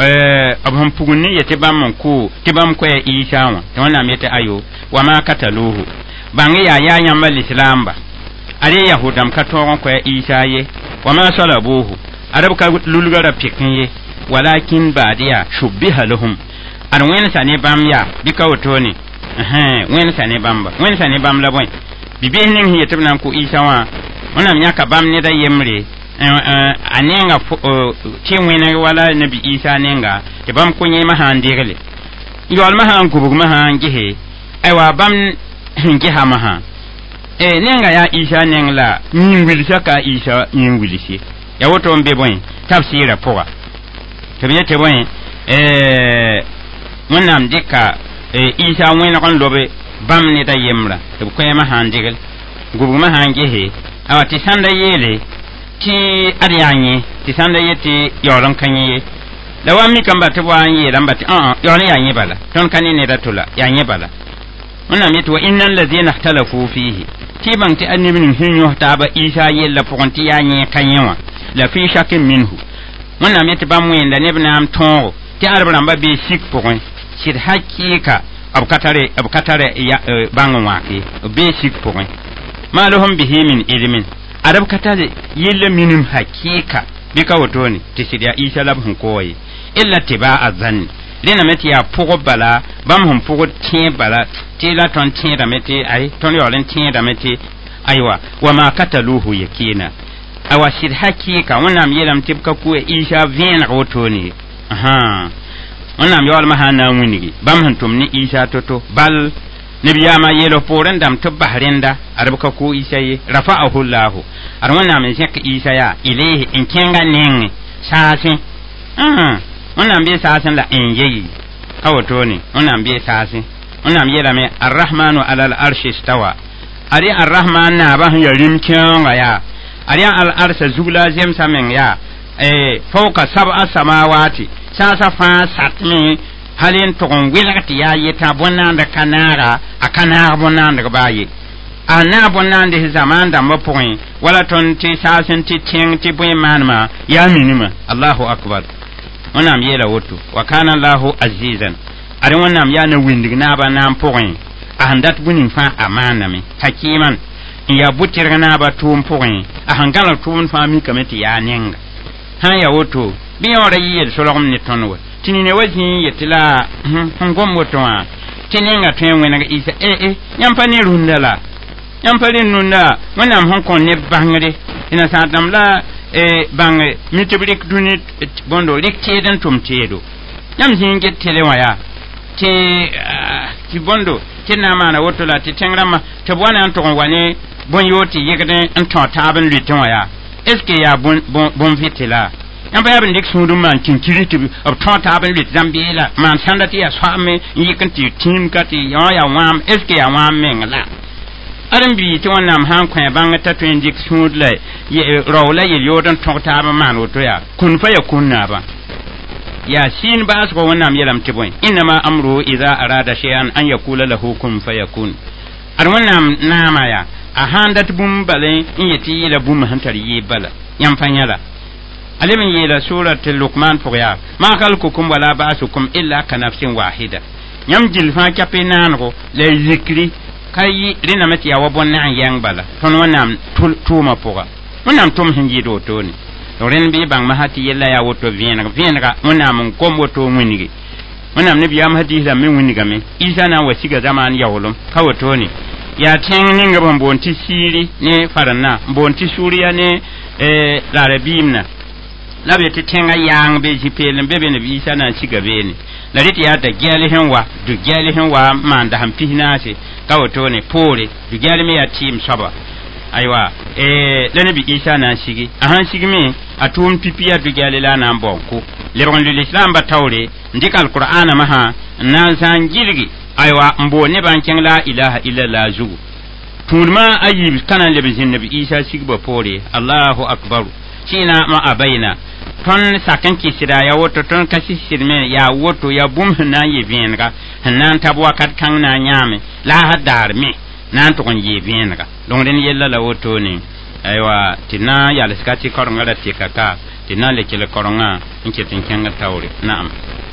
b sẽn pugund ne yetɩ bãmb n kʋʋ tɩ bãmb koɛɛ Isa wã tɩ wẽnnaam yetɩ ayo wa ma kataluhu bãng yaa yaa yãmba lislaamba ad ye yahudam ka tõog n koɛɛ Isa ye wa ma salabuhu ad b ka lulga ra pɩk ye walakin baad yaa shubbiha lahum ad wẽnsa ne bãmb yaa bɩ ka wotone wẽnsa ne bãmba wẽnsa ne bãmb la bõe bi-bees ning sẽn yetɩ b na n kʋ Isa wã wẽnnaam yãka bãmb neda yembre a nenga tɩ wẽneg wala nabi Isa nenga tɩ bãmb kõ yẽmã sã n degle yaoolmã sã n gubgmã sã n gese aywa bãmb sẽn gesame sã nenga yaa Isa neng la yĩn-wilsã ka Isa yĩn-wilse ya woto n be bõe tabsɩɩrã pʋga tɩ b yetɩ bõe wẽnnaam dɩka Isa wẽneg n lobe bãmb neda yembrã tɩ b koɛɛmã sã n degl gubgmã sã n gese awa tɩ sãnda yeele tɩ ad yaa yẽ tɩ sãnda yetɩ yaool n ka yẽ ye la wa mikame ba tɩ b wa n yeelame ba tɩ yaool yaa yẽ bala tõnd ka ne neda tola yaa yẽ bala wẽnnaam yetɩ wa inna allazina ikhtalafu fihi tɩ bãng tɩ a neb ning sẽn yõs taaba Isa yella pʋgẽ tɩ yaa yẽ ka yẽ wã la fi shakin minhu wẽnnaam yetɩ bãmb wẽnda neb naam tõogo tɩ adb rãmba bee sik pʋgẽ sɩd hakɩɩka b ka tare bãng n wãk ye b bee sik pʋgẽ ma lahum bihi min ilmin adab ka tare yella minim hakɩɩka bɩ ka wotone tɩ sɩd yaa Isa la b sẽn koa ye illa tibaa zanni rẽname tɩ yaa pʋgb bala bãmb sẽn pʋgd tẽeb bala tɩ la tõnd tẽedame tɩ ay tõnd yaool n tẽedame tɩ aywa wa ma kataluhu yakina awa sɩd hakɩɩka wẽnnaam yeelame tɩ b ka kʋ Isa vẽeneg wotone ye wẽnnaam yaoolmã sã n na n wĩnigi bãmb sẽn tʋm ne Isa to-to bal nebiyaamã yeels poorẽ dãmb tɩ b bas rẽnda ad b ka kʋ Isa ye rafa'ahu llahu ad wẽnnaam n zẽk Isa yaa ilayhi n kẽnga nengẽ saasẽ wẽnnaam bee saasẽ la n yeyi ka wotone wẽnnaam bee saasẽ wẽnnaam yeelame arrahmanu ala al arshi stawa ad arrahman naabã sẽn yaa rĩm kẽonga yaa ad yaa al arsa zug la a zemsa meng yaa fawqa sab'a samawati sasa fa satmi halin to gon wilati ya yeta bonanda kanara akana bonanda baye ana bonanda zamanda mapoin wala ton ti sasen ti ting ti boy manma ya minima Allahu akbar onam yela woto wa kana Allahu azizan ari onam ya na windig na ba nan poin ahandat bunin fa amana mi hakiman ya butir na ba tum poin ahangala tum fa mi kameti ya nenga ha ya woto bi ora yel solom ni tonwo tinine wazi yetila ngom woto wa tinenga twenwe na isa nyampani rundala nyampani nunda wanam honkon ne bangre ina sadam la bang mitiblik dunit bondo likteden tum tedo nyam zinge telewaya ti bondo tinna mana woto la ti tengrama te bwana anton wane bon yoti yegden anton taben lutonwa eske ya bon vitela yamba ya bendik sundum man kinkiri ti of tonta aben lit zambila man sandati ya swame yikan ti tim kati ya wam eske ya wam mengla aran bi ti wonnam han kwa banga ta twendik sundla ye rawla ye yodan tonta aben man woto ya kun fa ya kunna ba ya sin ba su wonnam yelam ti boy inma amru idha arada shay'an an yakula lahu kun fayakun ar wonnam nama ya a handat bum bale in yati yela bum hantar yi bala yam fanyala alimin yela suratul luqman fuya ma khalqukum wala ba'sukum illa ka nafsin wahida yam jilfa kapinango le zikri kai rina mati ya wabonna yang bala ton wonam tuma fuga wonam tum hinji do toni ren bi bang mahati yella ya woto vienga wonam kom woto munigi wonam ne biya mahati da min wuniga me isa na wasiga zaman ya wolum ka woto ni ya tin ninga bonti siri ne faranna bonti suriya ne larabimna labe ti tenga yang be jipelen bebe ne bisa na shiga be ne la riti ya da gyalihin wa du gyalihin wa man da hampi na se ka wato ne pore du gyalimi ya team saba aiwa lene bi isa na shigi ahan shigi me atum pipiya du gyalila na bonko lebon l'islam ba tawre ndikal qur'ana maha na san jirgi aiwa mbo ne ban ken la ilaha illa la zu turma ayib kana lebe nabi isa shigi ba pore Allahu akbar shina ma abaina ton sakan kisira ya woto ton kasi sirme ya woto ya bum na ye vienga nan tabwa kat kan na nyame la hadar me nan to kon ye vienga don den yella la woto ni aywa tina ya leskati koronga da tikaka tina le kele koronga inke tinkenga tawri na'am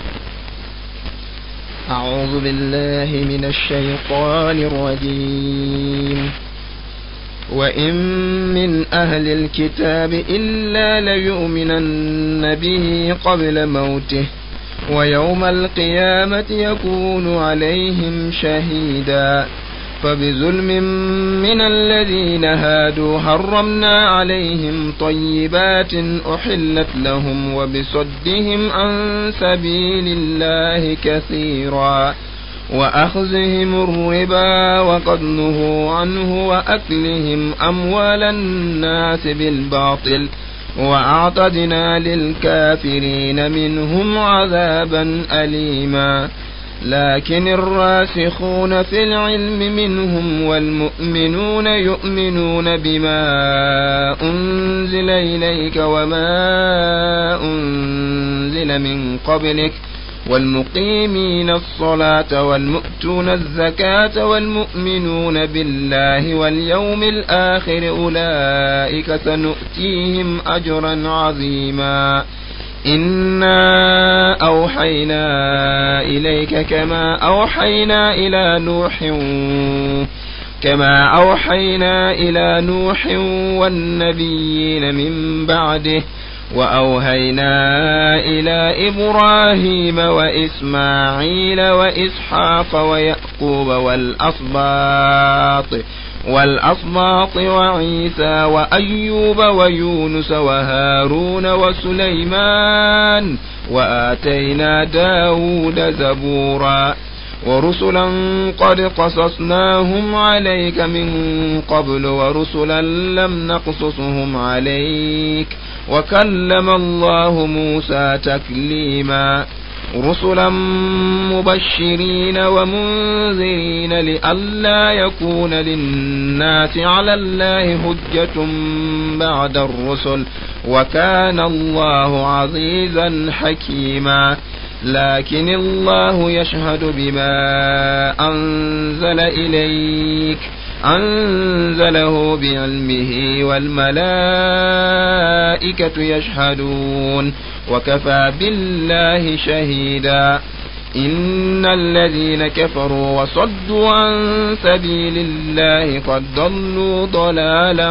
أعوذ بالله من الشيطان الرجيم وإن من أهل الكتاب إلا ليؤمنن به قبل موته ويوم القيامة يكون عليهم شهيدا فبظلم من الذين هادوا حرمنا عليهم طيبات أحلت لهم وبصدهم عن سبيل الله كثيرا وأخذهم الربا وقد نهوا عنه وأكلهم أموال الناس بالباطل وأعتدنا للكافرين منهم عذابا أليما لكن الراسخون في العلم منهم والمؤمنون يؤمنون بما أنزل إليك وما أنزل من قبلك والمقيمين الصلاة والمؤتون الزكاة والمؤمنون بالله واليوم الآخر أولئك سنؤتيهم أجرا عظيما إنا أوحينا إليك كما أوحينا إلى نوح والنبيين من بعده وأوهينا إلى إبراهيم وإسماعيل وإسحاق ويعقوب والأسباط وعيسى وأيوب ويونس وهارون وسليمان وآتينا داود زبورا ورسلا قد قصصناهم عليك من قبل ورسلا لم نقصصهم عليك وكلم الله موسى تكليما رسلا مبشرين ومنذرين لئلا يكون للناس على الله حجة بعد الرسل وكان الله عزيزا حكيما لكن الله يشهد بما أنزل إليك أنزله بعلمه والملائكة يشهدون وكفى بالله شهيدا إن الذين كفروا وصدوا عن سبيل الله قد ضلوا ضلالا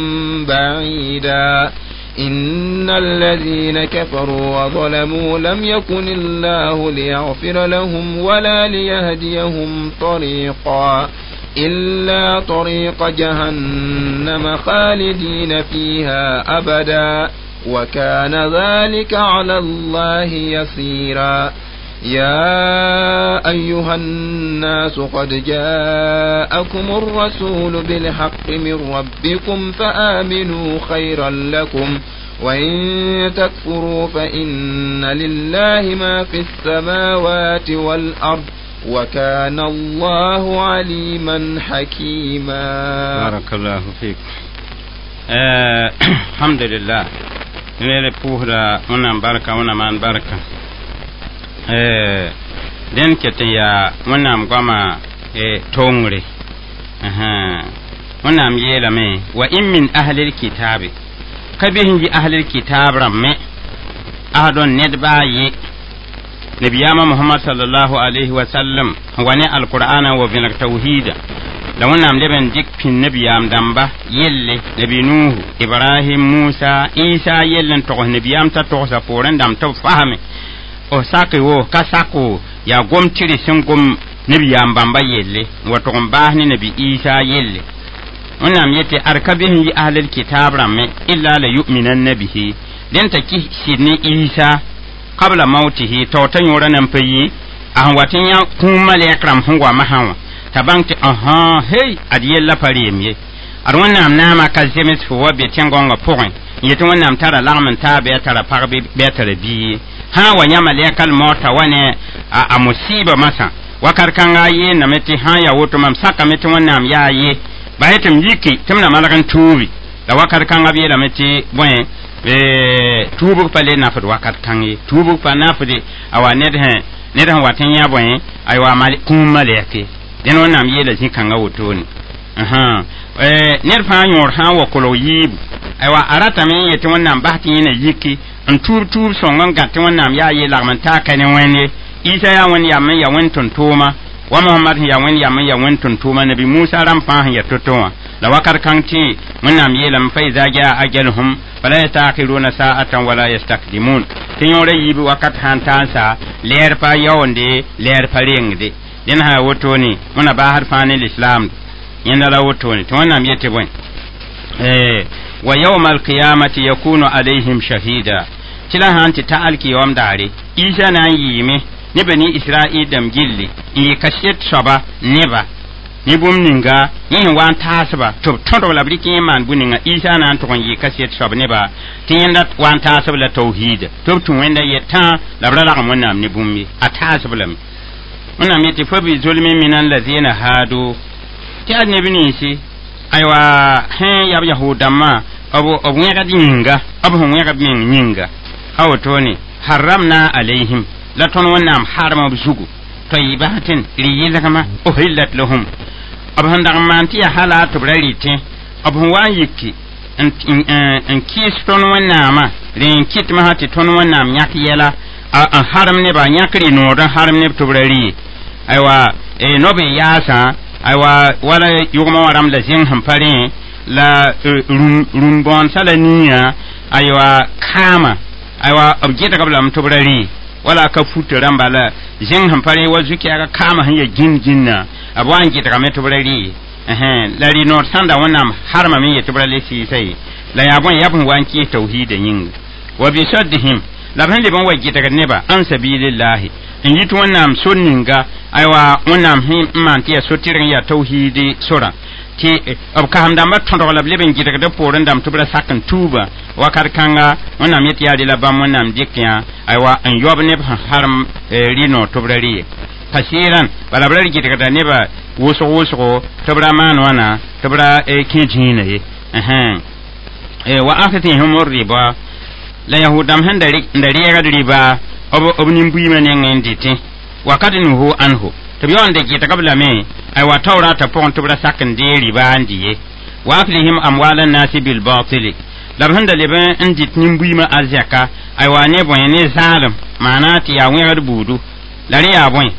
بعيدا إن الذين كفروا وظلموا لم يكن الله ليغفر لهم ولا ليهديهم طريقا إلا طريق جهنم خالدين فيها أبدا وكان ذلك على الله يسيرا يا أيها الناس قد جاءكم الرسول بالحق من ربكم فآمنوا خيرا لكم وإن تكفروا فإن لله ما في السماوات والأرض وكان الله عليما حكيما. بارك الله فيك. الحمد لله. نرى بوهرا ونام بركة ونام بركة. den kete ya wannan gama tongre wannan yela me wa in min ahli alkitabi kabihin ji ahli alkitab ramme ahadon nedba yi nabiyama muhammad sallallahu alaihi wa sallam wani alqur'ana wa bil tauhid da wannan leben dikpin nabiyam damba yelle nabi nuhu ibrahim musa isa yellen to nabiyam ta to sa foran dam to fahame o sake wo ka sako ya gomtiri sin gom nabiyam bamba yelle wato gombaani nabi isa yelle wannan yete arkabihin yi ahlul kitab ramme illa la yu'minan nabihi den ta ki sidni isa qabla mautihi to tan yora nan fayi an watin ya kuma le kram hungwa mahawa tabanti hey adiyella pariyemye ar wannan nama kalsemis fo wabe tengonga point yeto wannan tara lagman ta be tara parbe be tara bi ha wanya malekal mota wane a musiba masa wakar kanga ye na meti ha ya woto mam saka meti wannan ya ye ba hetem yiki timna malakan tubi da wakar kanga bi la meti boy tubu pale na fud wakar kangi tubu pa na fudi awa ned watin ya boy aywa mal kum maleke den wannan ye la sin kanga woto ni ned fa nyor ha wa kolo yib aywa arata me yeti wannan bahti yana yiki an tur songon gatin wannan ya yi lagmanta ka ne wani isa ya wani ya mai ya wantun toma wa muhammad ya wani ya mai ya wantun toma nabi musa ran fa ya totowa la wakar kanti wannan yi lam fai zaga ajalhum fala yastaqiruna sa'atan wala yastaqdimun tin yore yibi wakat hantansa leer pa yawande leer pa rengde den ha woto ni muna ba har fa ne islam yanda la woto ni to wannan yete bon wa yawmal qiyamati yakunu alaihim shahida kila hanti ta alkiyam dare isa na yime ne bani isra'il dam gilli yi kashet shaba neba ni bum ninga yin wan tasba to tondo la briki man buninga isa na to yi kashet shaba neba tinyanda wan tasba la tauhid to tun wenda yeta la brala mun nam ni bummi atasba lam wannan meti fabi zulmi minan lazina hadu ti annabi ni si aywa ya yahudama abu ngaka dinga abu ngaka bin nyinga hawtoni haramna alaihim la ton wannan harama busugu tayyibatin liyiza kama uhillat lahum abu handa manti ya hala to bralite abu wayiki en kis ton wannan ma rin kit ma hati ton wannan nyaki yela an haram ne ba nyakri no dan haram ne to brali aywa nobe yasa aywa wala yugma waram la zin hampare la rumbon salaniya aywa kama aywa objeta kabla mtobrari wala ka futu ramba la zin hampare wazuki aka kama hanya jinna abwan gita kama tobrari la ri nor sanda wannan harma min ya tobrali si sai la yabun wanki tauhidin yin wa bi shaddihim la ban de ban wajita ga neba an sabilillahi in yi wannan sunninga aywa wannan man tiya sotirin ya tauhidi sura ti ab ka hamda mat tondo la bleben gita da poran dam tubra sakan tuba wakat kanga wẽnnaam yet yaa rela bãmb wẽnnaam dɩk yã aywa n yob neb harem rɩ tɩ b ra rɩ kasiran bala b ra gɩdgda nebã wʋsg-wʋsgo tɩ b ra maan wãna tɩ b ra kẽ dĩinã ye wa akatihim riba la yahudam sẽn da rɛɛgd rɩba b nin-buiimã nengẽ n dɩtẽ wakat nuhu anhu tɩ b yaoon de gɩdg-b lame aywa taoratã pʋgẽ tɩ b ra sak n dee rɩba n dɩ ye wa aklihim amwala nnasi bilbatili la b sẽn da leb n dɩt nin-buiimã a zɛka aywa ne bõe ne zaalem maana tɩ yaa wẽgd buudu la rẽ yaa bõe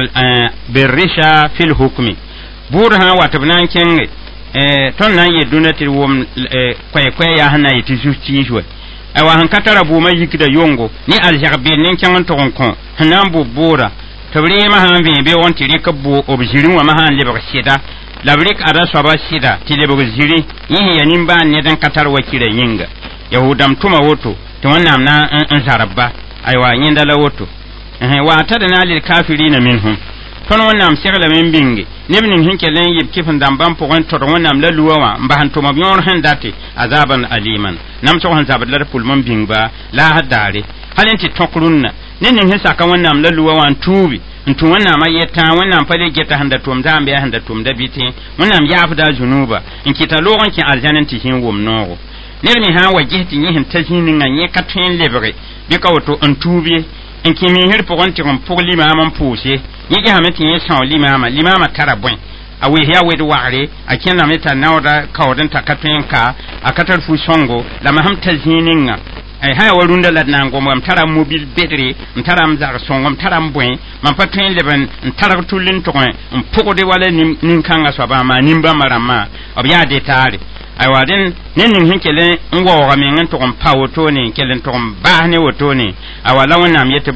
birrisha fil hukmi buud sã n wa tɩ b na n kẽnge tõnd na n yel dũnã tɩ d wʋm koɛɛ-koɛɛ yaa sẽn na n yetɩ justiis we aywa sẽn ka tara buumã yikda yongo ne arzɛg bel ne kẽng n tʋg n kõ sẽn na n bʋb buuda tɩ b rɩɩmã sã n vẽ beoogẽ tɩ rɩk b zĩrẽ wãmã sã n lebg sɩda la b rɩk ada soaba sɩda tɩ lebg zĩrẽ yẽ sẽn yaa nimbaan ned n ka tar wa kira yĩnga yahudam tʋma woto tɩ wẽnnaam na n zarba aywa yẽnda la woto wa tadna lil kafirina minhum tõnd wẽnnaam seglame n bĩnge neb ning sẽn kell n yɩb kɩf n dãmbã pʋgẽ tod wẽnnaam la luwã wã n bas n tʋma b yõor sẽn date azaban aliman namsg sẽn zabd la d pʋlm n bĩngba laasd daare hal n tɩ tõk rũnnã ne ning sẽn saka wẽnnaam la luwã wã n tuubi n tũ wẽnnaamã yetã wẽnnaam pa le geta sẽn da tʋmda n bɩ a sẽn da tʋmda bɩtẽ wẽnnaam yaafda a zunuuba n kɩta loog n kẽ arzãn n tɩ sẽn wʋm noogo ned me sã n wa ges tɩ yẽ sẽn ta zĩig ningã yẽ ka tõe n lebge bɩ ka woto n tuub ye n kẽ miisr pʋgẽ tɩg n pʋg limaam n pʋʋse yẽ gesame tɩ yẽ são limaamã tara bõe a wees yaa wed wagre a kẽndame t'a naooda kaood n t'a ka tõe n ka a ka tar fu-sõngo la masẽm ta zĩig ninga ha wa rũndã la d na n gom m tara mobil bedre n tara m zag sõngo m tara m bõe mam pa tõe n leb n targ tull n tʋgẽ n pʋgde wala nin-kãngã soabã maa nin-bãmbã rãmbã b yaa detaare aywa dẽn ne ning sẽn kell n waooga meng n tʋg n pa wotone n kell n tʋg n baas ne wotone awa la wẽnnaam yetɩ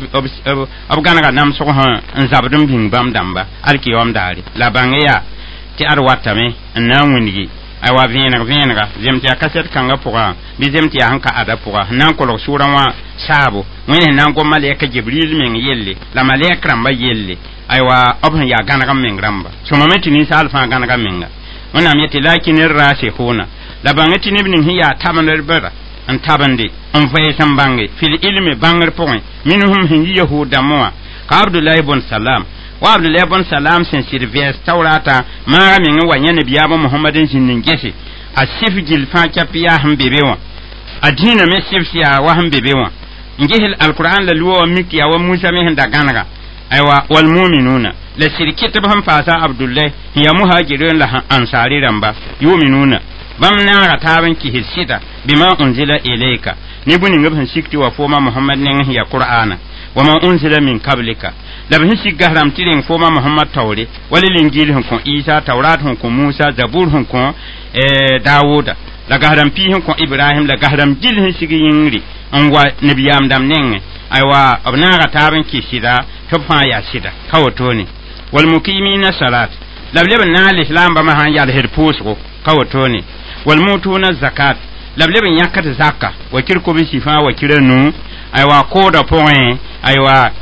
b gãnega namsgsã n zabd n bĩng bãmb dãmba alkiyom daare la bãng yaa tɩ ad watame n na n wĩngi aywa vẽenega zem tɩ yaa kaset kãngã pʋgã bɩ zem tɩ yaa sẽn ka ada pʋga sẽn na n kolg sʋʋrã wã saabo wẽnd sẽn na n gom malɛka jibril meng yelle la malɛk rãmbã yelle aywa b sẽn yaa gãneg n meng rãmba sõmame tɩ ninsaal fãa gãnega menga wẽnnaam yetɩ lakin rasihuna la bãngẽ tɩ neb ning sẽn yaa tabendr bra n tabende n vɛɛs n bãnge fil ilme bãngr pʋgẽ minhum sẽn yi yahudãmbẽ wã ka abdulahi bn salam wa abdulahi bn salam sẽn sɩd vɛɛs taoratã maaga meng n wa yã nabiyaamã mohamad n zĩnd n gese a sɩf gill fãa kɛp yaa sẽn be be wã a dĩinã me sɩbs yaa wa sẽn be be wã n ges alquran la luwa wa mik tɩ yaa wa musa me sẽn da gãnega aywa walmuminuna la sɩd kɩtb sẽn paasa abdullahi sẽn yaa muhajirun la ansari rãmba yuminuna bãmb naaga taab n kɩsd sɩda bima unzila ilayka ne bũ ning b sẽn sik tɩ wa fooma mohamad neng sẽn yaa qur'ana wama unzila min qablika la b sẽn sik gasrame tɩ reng fooma mohamad taoore wala lingil sẽn kõ isa taurat sẽn kõ musa zabur sẽn kõ daawuda la gasrame pɩɩs sẽn kõ ibrahim la gasrame gil sẽn sig yĩngri n wa nabiyaam dãmb nengẽ aywa b naaga taab n kɩs sɩda tɩ b fãa yaa sɩda ka wotone walmukimina salat la b leb n na n lislaam bãmba sã n yalsd pʋʋsgo ka wotone walmutuna zakat la b leb n yãkd zaka wa kɩr kobsi fãa wa kɩra nu aywa kooda pʋgẽ aywa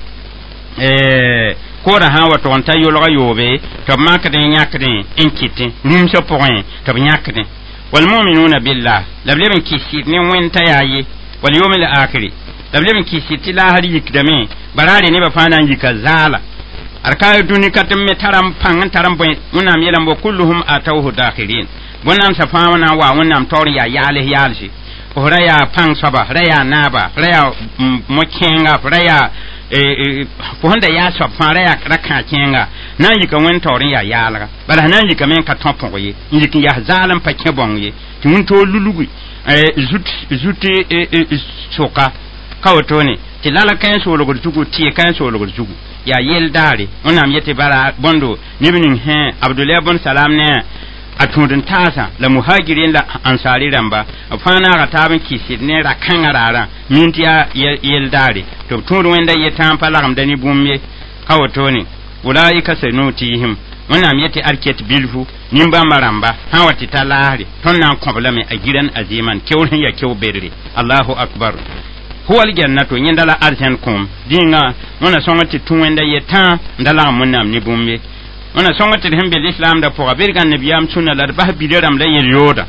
kooda sã n wa tʋg n ta yolga yoobe tɩ b makd n yãkdẽ n kɩtẽ rũmsã pʋgẽ tɩ b yãkdẽ walmuminuna billah la b leb n kɩs sɩd ne wẽnd t'a yaa ye walyom l akiri la b leb n kɩs sɩd tɩ laasd yikdame baraare nebã fãa na n yika zaala ad ka dũni ka tɩ me tara n pãng n tar n bõe wẽnnaam yeelame wa kulluhum atawhu dakhirin wẽnnaam sã fãa wã na n wa wẽnnaam taoor n yaa yaals-yaalse f ra yaa pãng soaba ra yaa naaba ra yaa mo-kẽenga ra yaa fo sẽn da yaa soab fãa ra yaa ra kã kẽenga na n yika wẽnd taoor n yaa yaalga bala sã na n yikame n ka tõ pʋg ye n yik n yaa zaal n pa kẽ bõng ye tɩ wẽn-toog lulgi zut soka ka wotone tɩ lala ka n soolgd zugu tɩ ka n soolgd zugu yaa yel daare wẽnnaam yetɩ bala bõndo neb ning abdulahi bn salam ne a tũud n taasã la muhajirin la ansari rãmba b fãa naaga taab n kɩsd ne ra-kãngã raarã min tɩ yaa yel daare tɩ b tũud wẽnda yetã n pa lagemda ne bũmb ye ka wotone ulaika sanutihim wẽnnaam yetɩ ad ket bilfu nin-bãmbã rãmba sã wa tɩ ta laasre tõnd na n kõb lame a giran aziman keoor sẽn yaa keo bedre allahu akbar huwa aljannatu yẽnda la arzãn kõom dĩnga wẽna sõng tɩ tũ wẽnda yetã n da lagem wẽnnaam ne bũmb ye wẽna sõng tɩ d sẽn be lislaam da pʋga belgã nabiyaam sũnna la d bas bida rãmb la yel yooda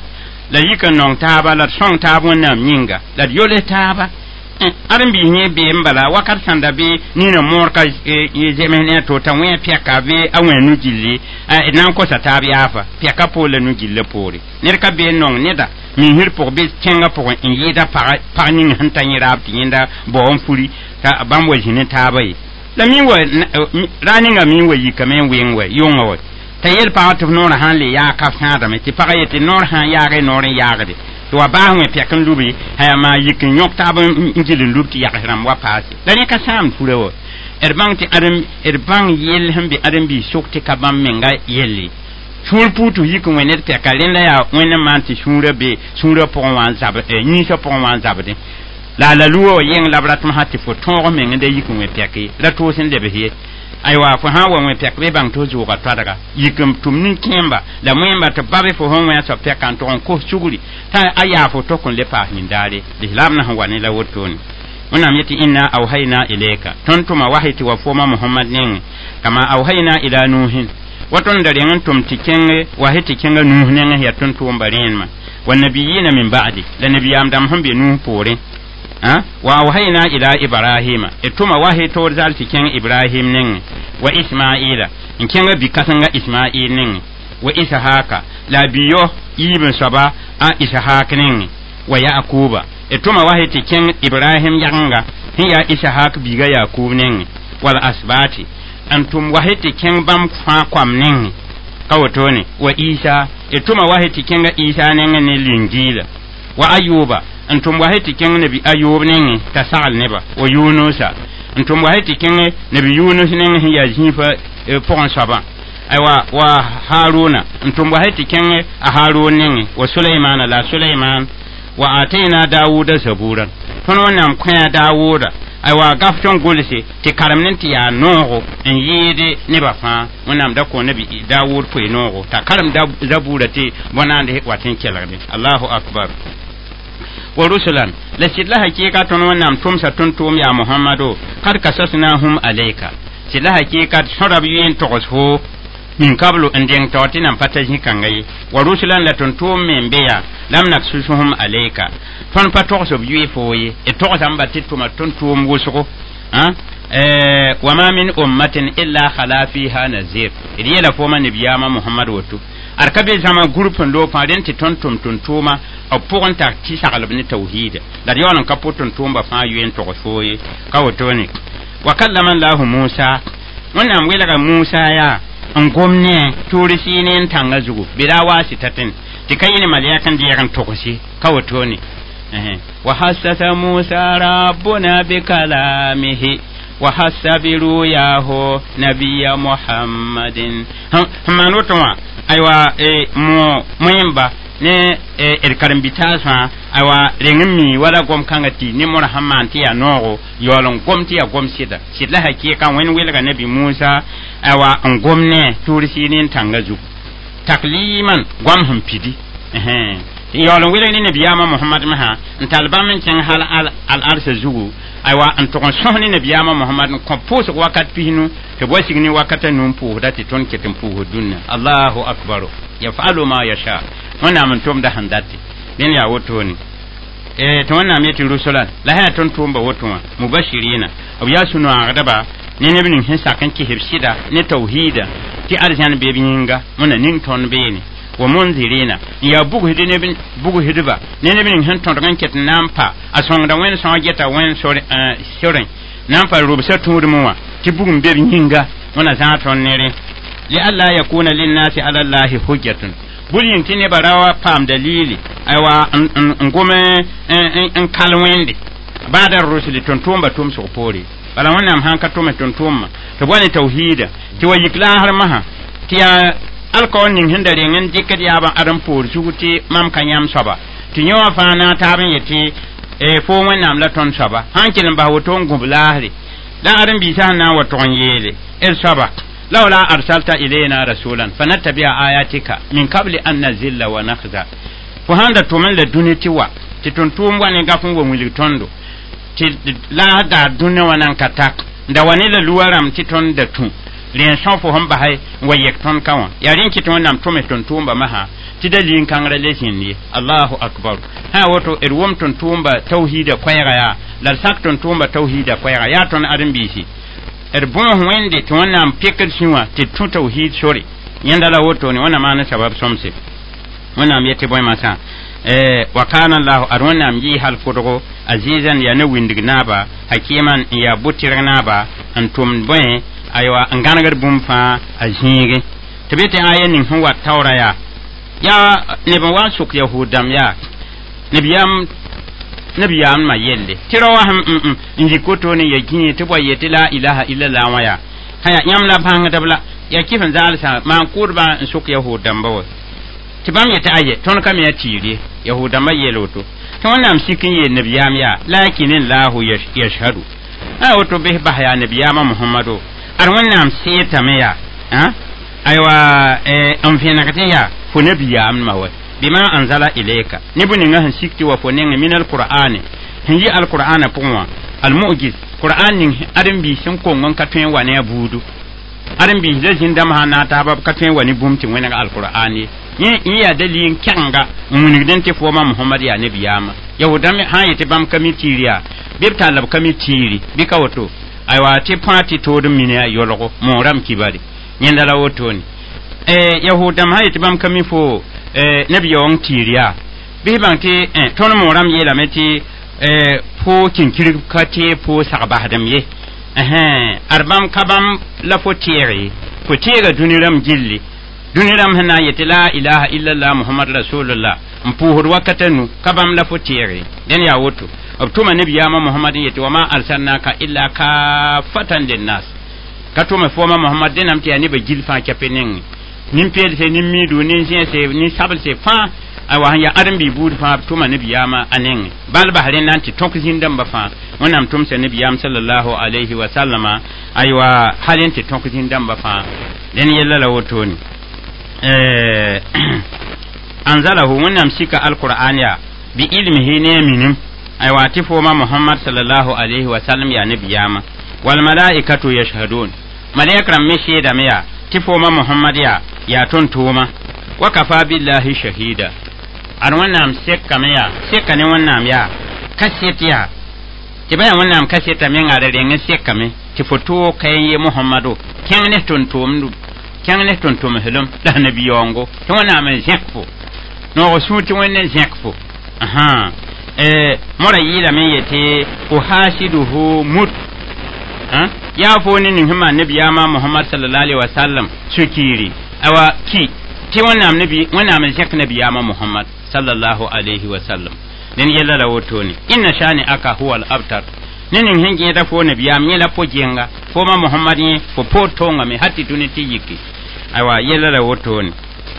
la yika nong taaba la song taaba nam yinga la yole taaba aran bi nye be mbala wakat sanda be ni na morka ye zemene to ta wen piaka be awen nu gilli nan ko sa tabi afa piaka po le nu gille pori ner ka be nong neda mi hir pour be tenga pour in yeda par ni hanta ni rab tinda bo on furi ta bambo jine tabai la mi wa rani nga mi wa yika men wenwe yongo ta yel pa to no han le ya ka fada me ti pa yete no han ya re no re ya re to ba hwe piakan lubi ha ma yikin yok taban injilin lubti ya ram wa pasi la ne ka sam turewo erbang ti adam erbang yel hambi adam bi sokti ka bam menga yeli chul putu yikin wenet piakalin la ya wena manti shura be shura pon wan zab ni so pon wan zabde la luo yeng labratum hati fo ton menga de yikin we piaki la to sen de be aywa fo ha wa we piak be bang to ju ka tadaga yikim tumnin kemba la mwemba to babe fo hon wa so piak kan ton ko chuguri ta aya fo to kun le pa hindare islam na wani la wotoni wannan yati inna auhayna ilayka tontuma wahiti wa foma muhammad nin kama auhayna ila nuhin waton da ren tum tikenge wahiti kenga nuh nin ya tontum barin ma wan nabiyina min ba'di la nabiyam dam hambe nuh pore wa auhayna ila ibrahima etuma wahi to zal tiken ibrahim nin wa isma'ila in kenga bikasanga isma'il nin wa ishaqa la biyo ibn saba a ishaq nin wa yaquba etuma wahi tiken ibrahim yanga hiya ishaq biga yaqub nin wal asbati antum wahi tiken bam fa kwam nin kawtoni wa isa etuma wahi tiken isa nin ne lingila wa ayuba antum wahiti ken nabi ayub nen tasal neba wa yunusa antum wahiti ken nabi yunus nen hiya jifa pon saba aywa wa haruna antum wahiti ken harun nen wa sulaiman la sulaiman wa ataina dauda zaburan ton wannan kwaya dauda aywa gafton gulse ti karamnin ti ya nogo en yede neba fa wannan da ko nabi daud ko nogo ta karam da zabura ti bonande watin kelarbe allahu akbar wa rusulan la sidla hakika ton wannan tumsa tuntum ya muhammadu kad kasasnahum alayka sidla hakika shorab yin toqo min qablu andeng totinan pataji kangai wa rusulan la tuntum membeya lam naksusuhum alayka ton patoqso biye foye e toqsam batituma tuntum wusuko wa ma min ummatin illa khala fiha nazir idiyala foma nabiyama muhammadu wato arkabe zama groupe ndo parenti tontum tuntuma o pourant ta ti sagalb ni tauhid la yon kapoton tumba fa yuen to foye kawtoni wa kallama allah musa wannan wela musa ya an gomne turisi ne tanga zugo bidawa sitatin tikayini malayakan da yaran tokosi kawtoni wa hasasa musa rabbuna bi kalamihi wa hasabiru yahu nabiyya muhammadin hamanotwa aywa moyemba ne karam bitasa aywa rengmi wala gom kangati ni mor hamanti ya nogo yolon gomti ya gomsida sidla hakika wen welga nabi musa aywa ngomne turisi nin tangazu takliman gom hum pidi yolon welga ni nabi yama muhammad maha ntalbamen ceng hal al arsa zugu aywa antokon sohni nabiyama muhammad ko pos wakat pinu to bosigni wakata num pu dati ton ketem pu dunna allahu akbar yaf'alu ma yasha wana mun tom da handati den ya wotoni to wana meti rusulan la ha ton tumba wotuma mubashirina aw yasunu agdaba ne ne bin hisa kan ki hibsida ne tauhida ti arjan be bininga muna nin ton beni wa munzirina ya bugu hidine bin bugu hidiba ne bin han ton kan ket nampa asonga wen so geta wen sore nampa rubsa tudumuwa ti bugu be binga wana za ton nere li alla yakuna lin nasi ala allahi hujjatun bulin tine barawa pam dalili aywa ngome en kalwende bada rusuli ton tumba tum so pori bala wannan han ka tume ton tumma to bani tauhida ti wajikla har maha tiya alkawon nin hindare ngin dikkat ya ban adam por juguti mam kanyam soba tinyo afana tabin yati fo wannan la ton soba hankilin ba woton gublahri dan adam bi sa na waton yele el soba laula arsalta ilayna rasulan fanattabi'a ayatika min qabli an nazilla wa nakhza fo handa to man la duniti wa ti ton tum wani gafun wo muli tondo ti la da dunna wanan katak da wani la luwaram ti ton da tu len son fo hamba hay wayek ton kawa yarin ki ton nam to me ton tumba maha ti dalilin kangra lesin ni Allahu akbar ha woto wom ton tumba tauhida kwayra ya la sakton tumba tauhida kwayra ya ton adam bisi bon wende to wannan pekal shiwa ti tun tauhid shori yanda la woto ni wannan mana sabab somse wannan yete boy masa wa kana Allah arwana yi hal fudugo azizan ya ne windignaba hakiman ya butirnaba antum boy aywa nganagar bumfa ajinge tibete ayanin huwa tauraya ya ne ban wa suk yahudam ya nabiyam ma yelle tirawa inji koto ne yaki to boy yete la ilaha illallah wa ya haya yamla banga dabla ya kifan zalsa man kurba suk yahudam bawo tibam yete aye ton kam ya tiri yahudam ma yeloto to wannan sikin ye nabiyam ya lakinin lahu yashhadu wato be bahya nabiyama muhammadu ar wannan seta meya aywa an fi nakatiya fu nabiyam mawa bima anzala ilayka nibuni ngahan sikti wa fo nenga min alqur'ani hinji alqur'ana punwa almu'jiz qur'anin arin bi sun kongon katwen wane abudu arin bi da jindam hana ta bab katwen wani bumti wani alqur'ani yin ya dalilin kyanga mun gidan te fo ma muhammad ya nabiyama yahudan ha yete bam kamitiriya bibta lab kamitiri bika wato aywa te party to dum mine yologo moram kibari nyenda la woto ni yahudam ha yete bam kamifo nabiyon tiriya bi banke ton moram yela meti po kinkiri kate po sagabadam ye arbam kabam la fotiri fotira duniram jilli duniram hana yete la ilaha illallah muhammad rasulullah mpuhur wakatanu kabam la fotiri den ya woto abtuma nabiyama muhammad yete wama arsalnaka illa kafatan linnas katuma foma muhammad denam ti ani ba jilfa kapenin nin pel se nin midu nin se nin sabal se fa awa ya adam bi bud fa tuma nabiyama anen bal bahrin nan ti tonkizin dan ba fa wannan tum se nabiyam sallallahu alaihi wa sallama aywa halin ti tonkizin dan ba fa den yalla la woto ni anzalahu wannan shika alqur'aniya bi ilmihi ne minim aywa ti foma muhammad sallallahu alaihi wa sallam ya nabiyama wal malaikatu yashhadun malaikram me sheda meya ti foma muhammad ya tontuma wa kafa billahi shahida an wannan sekka meya sekka ne wannan ya kasetiya ti bayan wannan kaseta men arare ne sekka me ti foto kayi muhammadu ken ne tontum helum da nabiyongo to wannan men sekfo no suti wannan sekfo mora yila men yete uhasiduhu mut ya foni nin hima nabiyama muhammad sallallahu alaihi wasallam shukiri awa ki ti wannan nabi wannan men sekka nabiyama muhammad sallallahu alaihi wasallam nin yalla la wotoni inna shani aka huwa al-abtar nin hingi da fo nabiyam ni la po jenga fo ma muhammad ni fo potonga me hatti tuniti yiki awa yalla la wotoni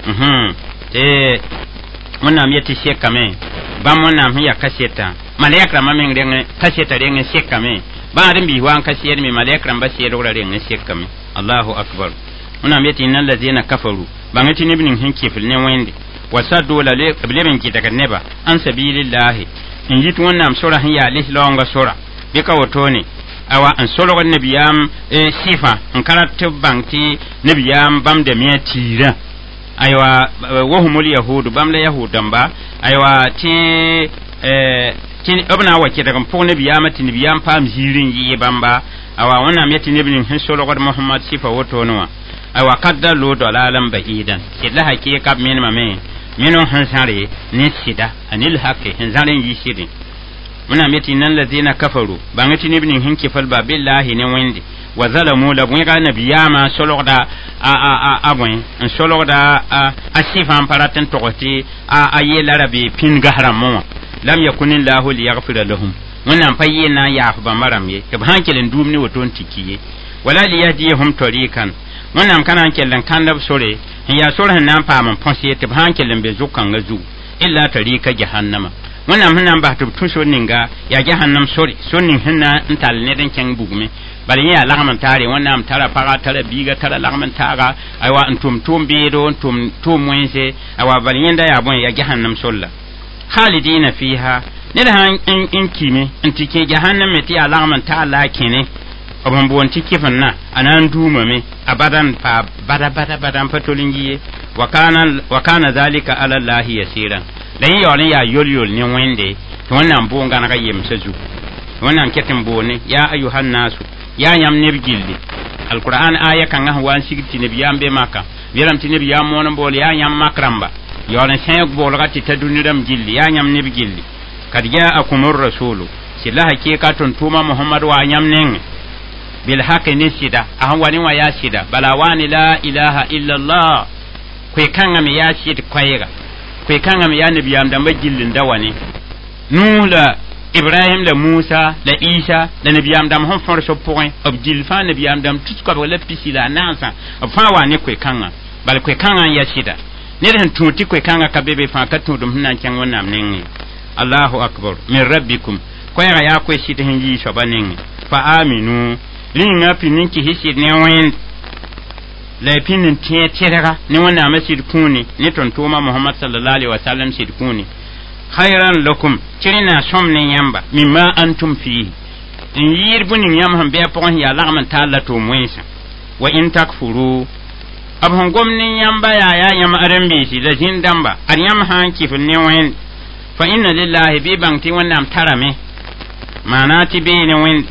wannan yati sekka me ba wannan hiya kaseta malaika ma men renge kaseta renge sekka me ba rin bi wan kasiyar me malaika ba sai dora renge sekka me Allahu akbar wannan yati innal ladina kafaru ba ngati ne binin hinki fil ne wende wasaddu la liban ki daga neba an sabilillahi in ji wannan sura hiya lihlonga sura bika wato ne awa an solo nabiyam sifa an karatu banki nabiyam bam da miya tira aywa wahumul yahud bam la yahudan ba aywa ti abna wake daga fo nabiyam ti nabiyam pam zirin yi bamba awa wannan meti nabin hin solo muhammad sifa wato no aywa kadda lo dalalan ba'idan killa hakika min mame minu hansare ne sida anil haqqi hanzaren yi shidin muna meti nan ladina kafaru bangati ne bin hinki fal billahi ne windi wa zalamu la bun ga nabiyama sologda abun sologda asifan paratin tokoti ayela rabi pin gahramo lam yakunillahu liyaghfira lahum wannan fayyina ya fa maram ye ka hankelin dumni waton tikiye wala liyahdihum tariqan wannan kana hankelin kandab sore ya sore nan pa man ponse te hankelin be zukan gazu illa tariqa jahannama wannan hunan ba tun so ninga ya jahannam sori sonin hinna intal ne den ken bugme bari ya lagman tare wannan tara para tara biga tara lagman tara aywa antum be do tum wense aywa bari yanda ya bon ya jahannam solla khalidina fiha ne da in kime intike jahannam meti ya lagman ta la kene abon bon tike fanna anan duma me abadan pa bada patolingiye wa kana zalika ala Allah yasiran dan yawon ya yol ne wende to wannan bo ngana ga yemsa zu wannan ketin bo ne ya ayuhan nasu ya yam ne bigilli alquran aya kan ha wan sigti ne biyam be maka biram ti ne biyam mon bol ya yam makramba yawon shay bo ga ti taduniram gilli ya yam ne bigilli kad ja'akumur rasulu sila hakikatun tuma muhammad wa yam nen bil haqqi nisida ahan wani wa ya sida bala wani la ilaha illa allah kwe kanga mi ya sid kwayga kwe kanga mi ya nabiyam da magillin da wani nula ibrahim la musa la isa la nabiyam da hon for so point abdil fa nabiyam da tout ko la pisila nansa fa wani kwe kanga bal kwe kanga ya sida ne den tuti kwe kanga ka bebe fa ka tudum nan kan wannan nen allahu akbar min rabbikum kwayga ya kwe sida hin yi so banen fa aminu linga pininki hisi ne wen la pinin tiyatira ne wannan masjid kuni ne tontoma muhammad sallallahu alaihi wasallam sid kuni khairan lakum kirina somne yamba mimma antum fi in yirbunin yam han be pon ya lagman talla to mwensa wa in takfuru abhon gomnin yamba ya yam arambe shi da jin damba aryam han kifin ne wen fa inna lillahi bi banti wannan tarame mana ti be ne wen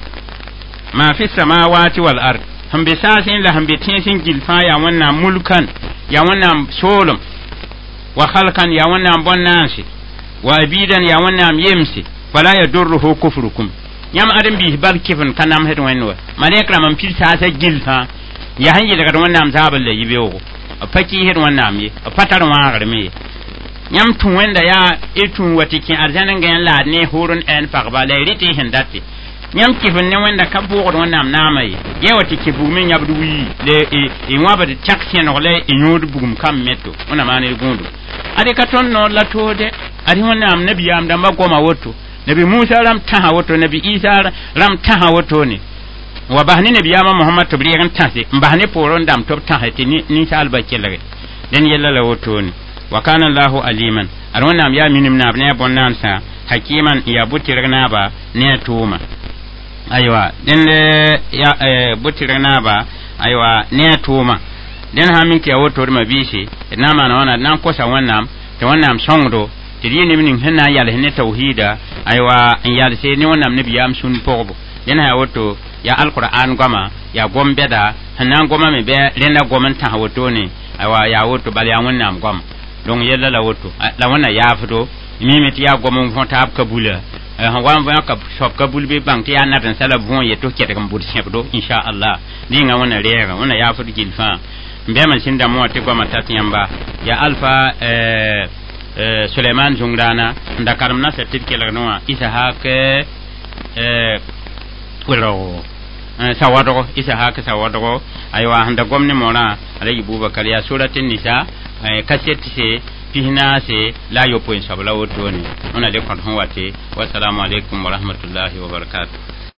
ma fi samawati wal ard han be sasin la han be tinsin gilfa ya wannan mulkan ya wannan solum wa khalqan ya wannan bonnansi wa abidan ya wannan yemsi fala yadurruhu kufrukum yam adam bi bal kifin kanam hed wenwa malekra man pil sa gilfa ya hanji daga wannan zabal la yibewo faki hed wannan mi fatar wa garme yam tun wanda ya etun watikin arjanan ga la ne hurun en faqba la riti hindati nyam kifin ne wanda ka bugo wannan namai yawa tike bumin yabdu wi le e waba de taxi no le e nyodu bugum kam metto ona mane gundu ade ka ton no la tode ade wannan nabi am da magoma woto nabi Musa ram taha woto nabi Isa ram taha woto ne wa bahni nabi ama Muhammad tabri kan tase bahni poron dam top taha te ni sal bakelle den yella la woto ne wa kana Allahu aliman ar wannan ya minim na ne bonnan sa hakiman ya butirna ba ne tuma aywa den ya butirna ba aywa ne tuma den ha min ke woto ma bishi na ma na wana nan kosa wannan te wannan songdo te ni min hinna yal hinne tauhida aywa yal se ni wannan nabi yam sun pogo den ha woto ya alquran goma ya gombeda hanan goma me be lenda goman ta woto ne aywa ya woto bal ya wannan gom don yella la woto la wannan ya fudo mimiti ya goma fon ta kabula wan va ka shop kabul be bank ya na tan sala bon yeto kete kam bur sepdo insha Allah ni nga wona rega wona ya fudu gilfa mbe man sinda mo te ko matati yamba ya alfa Suleiman Jungrana nda karamna setit kela no isa hak wero sawado isa hak sawado aywa handa gomni mona alayhi Bubakar ya suratin nisa kaseti se pihna se la yo point sabla wotoni ona de kon wate wassalamu alaikum wa rahmatullahi wa barakatuh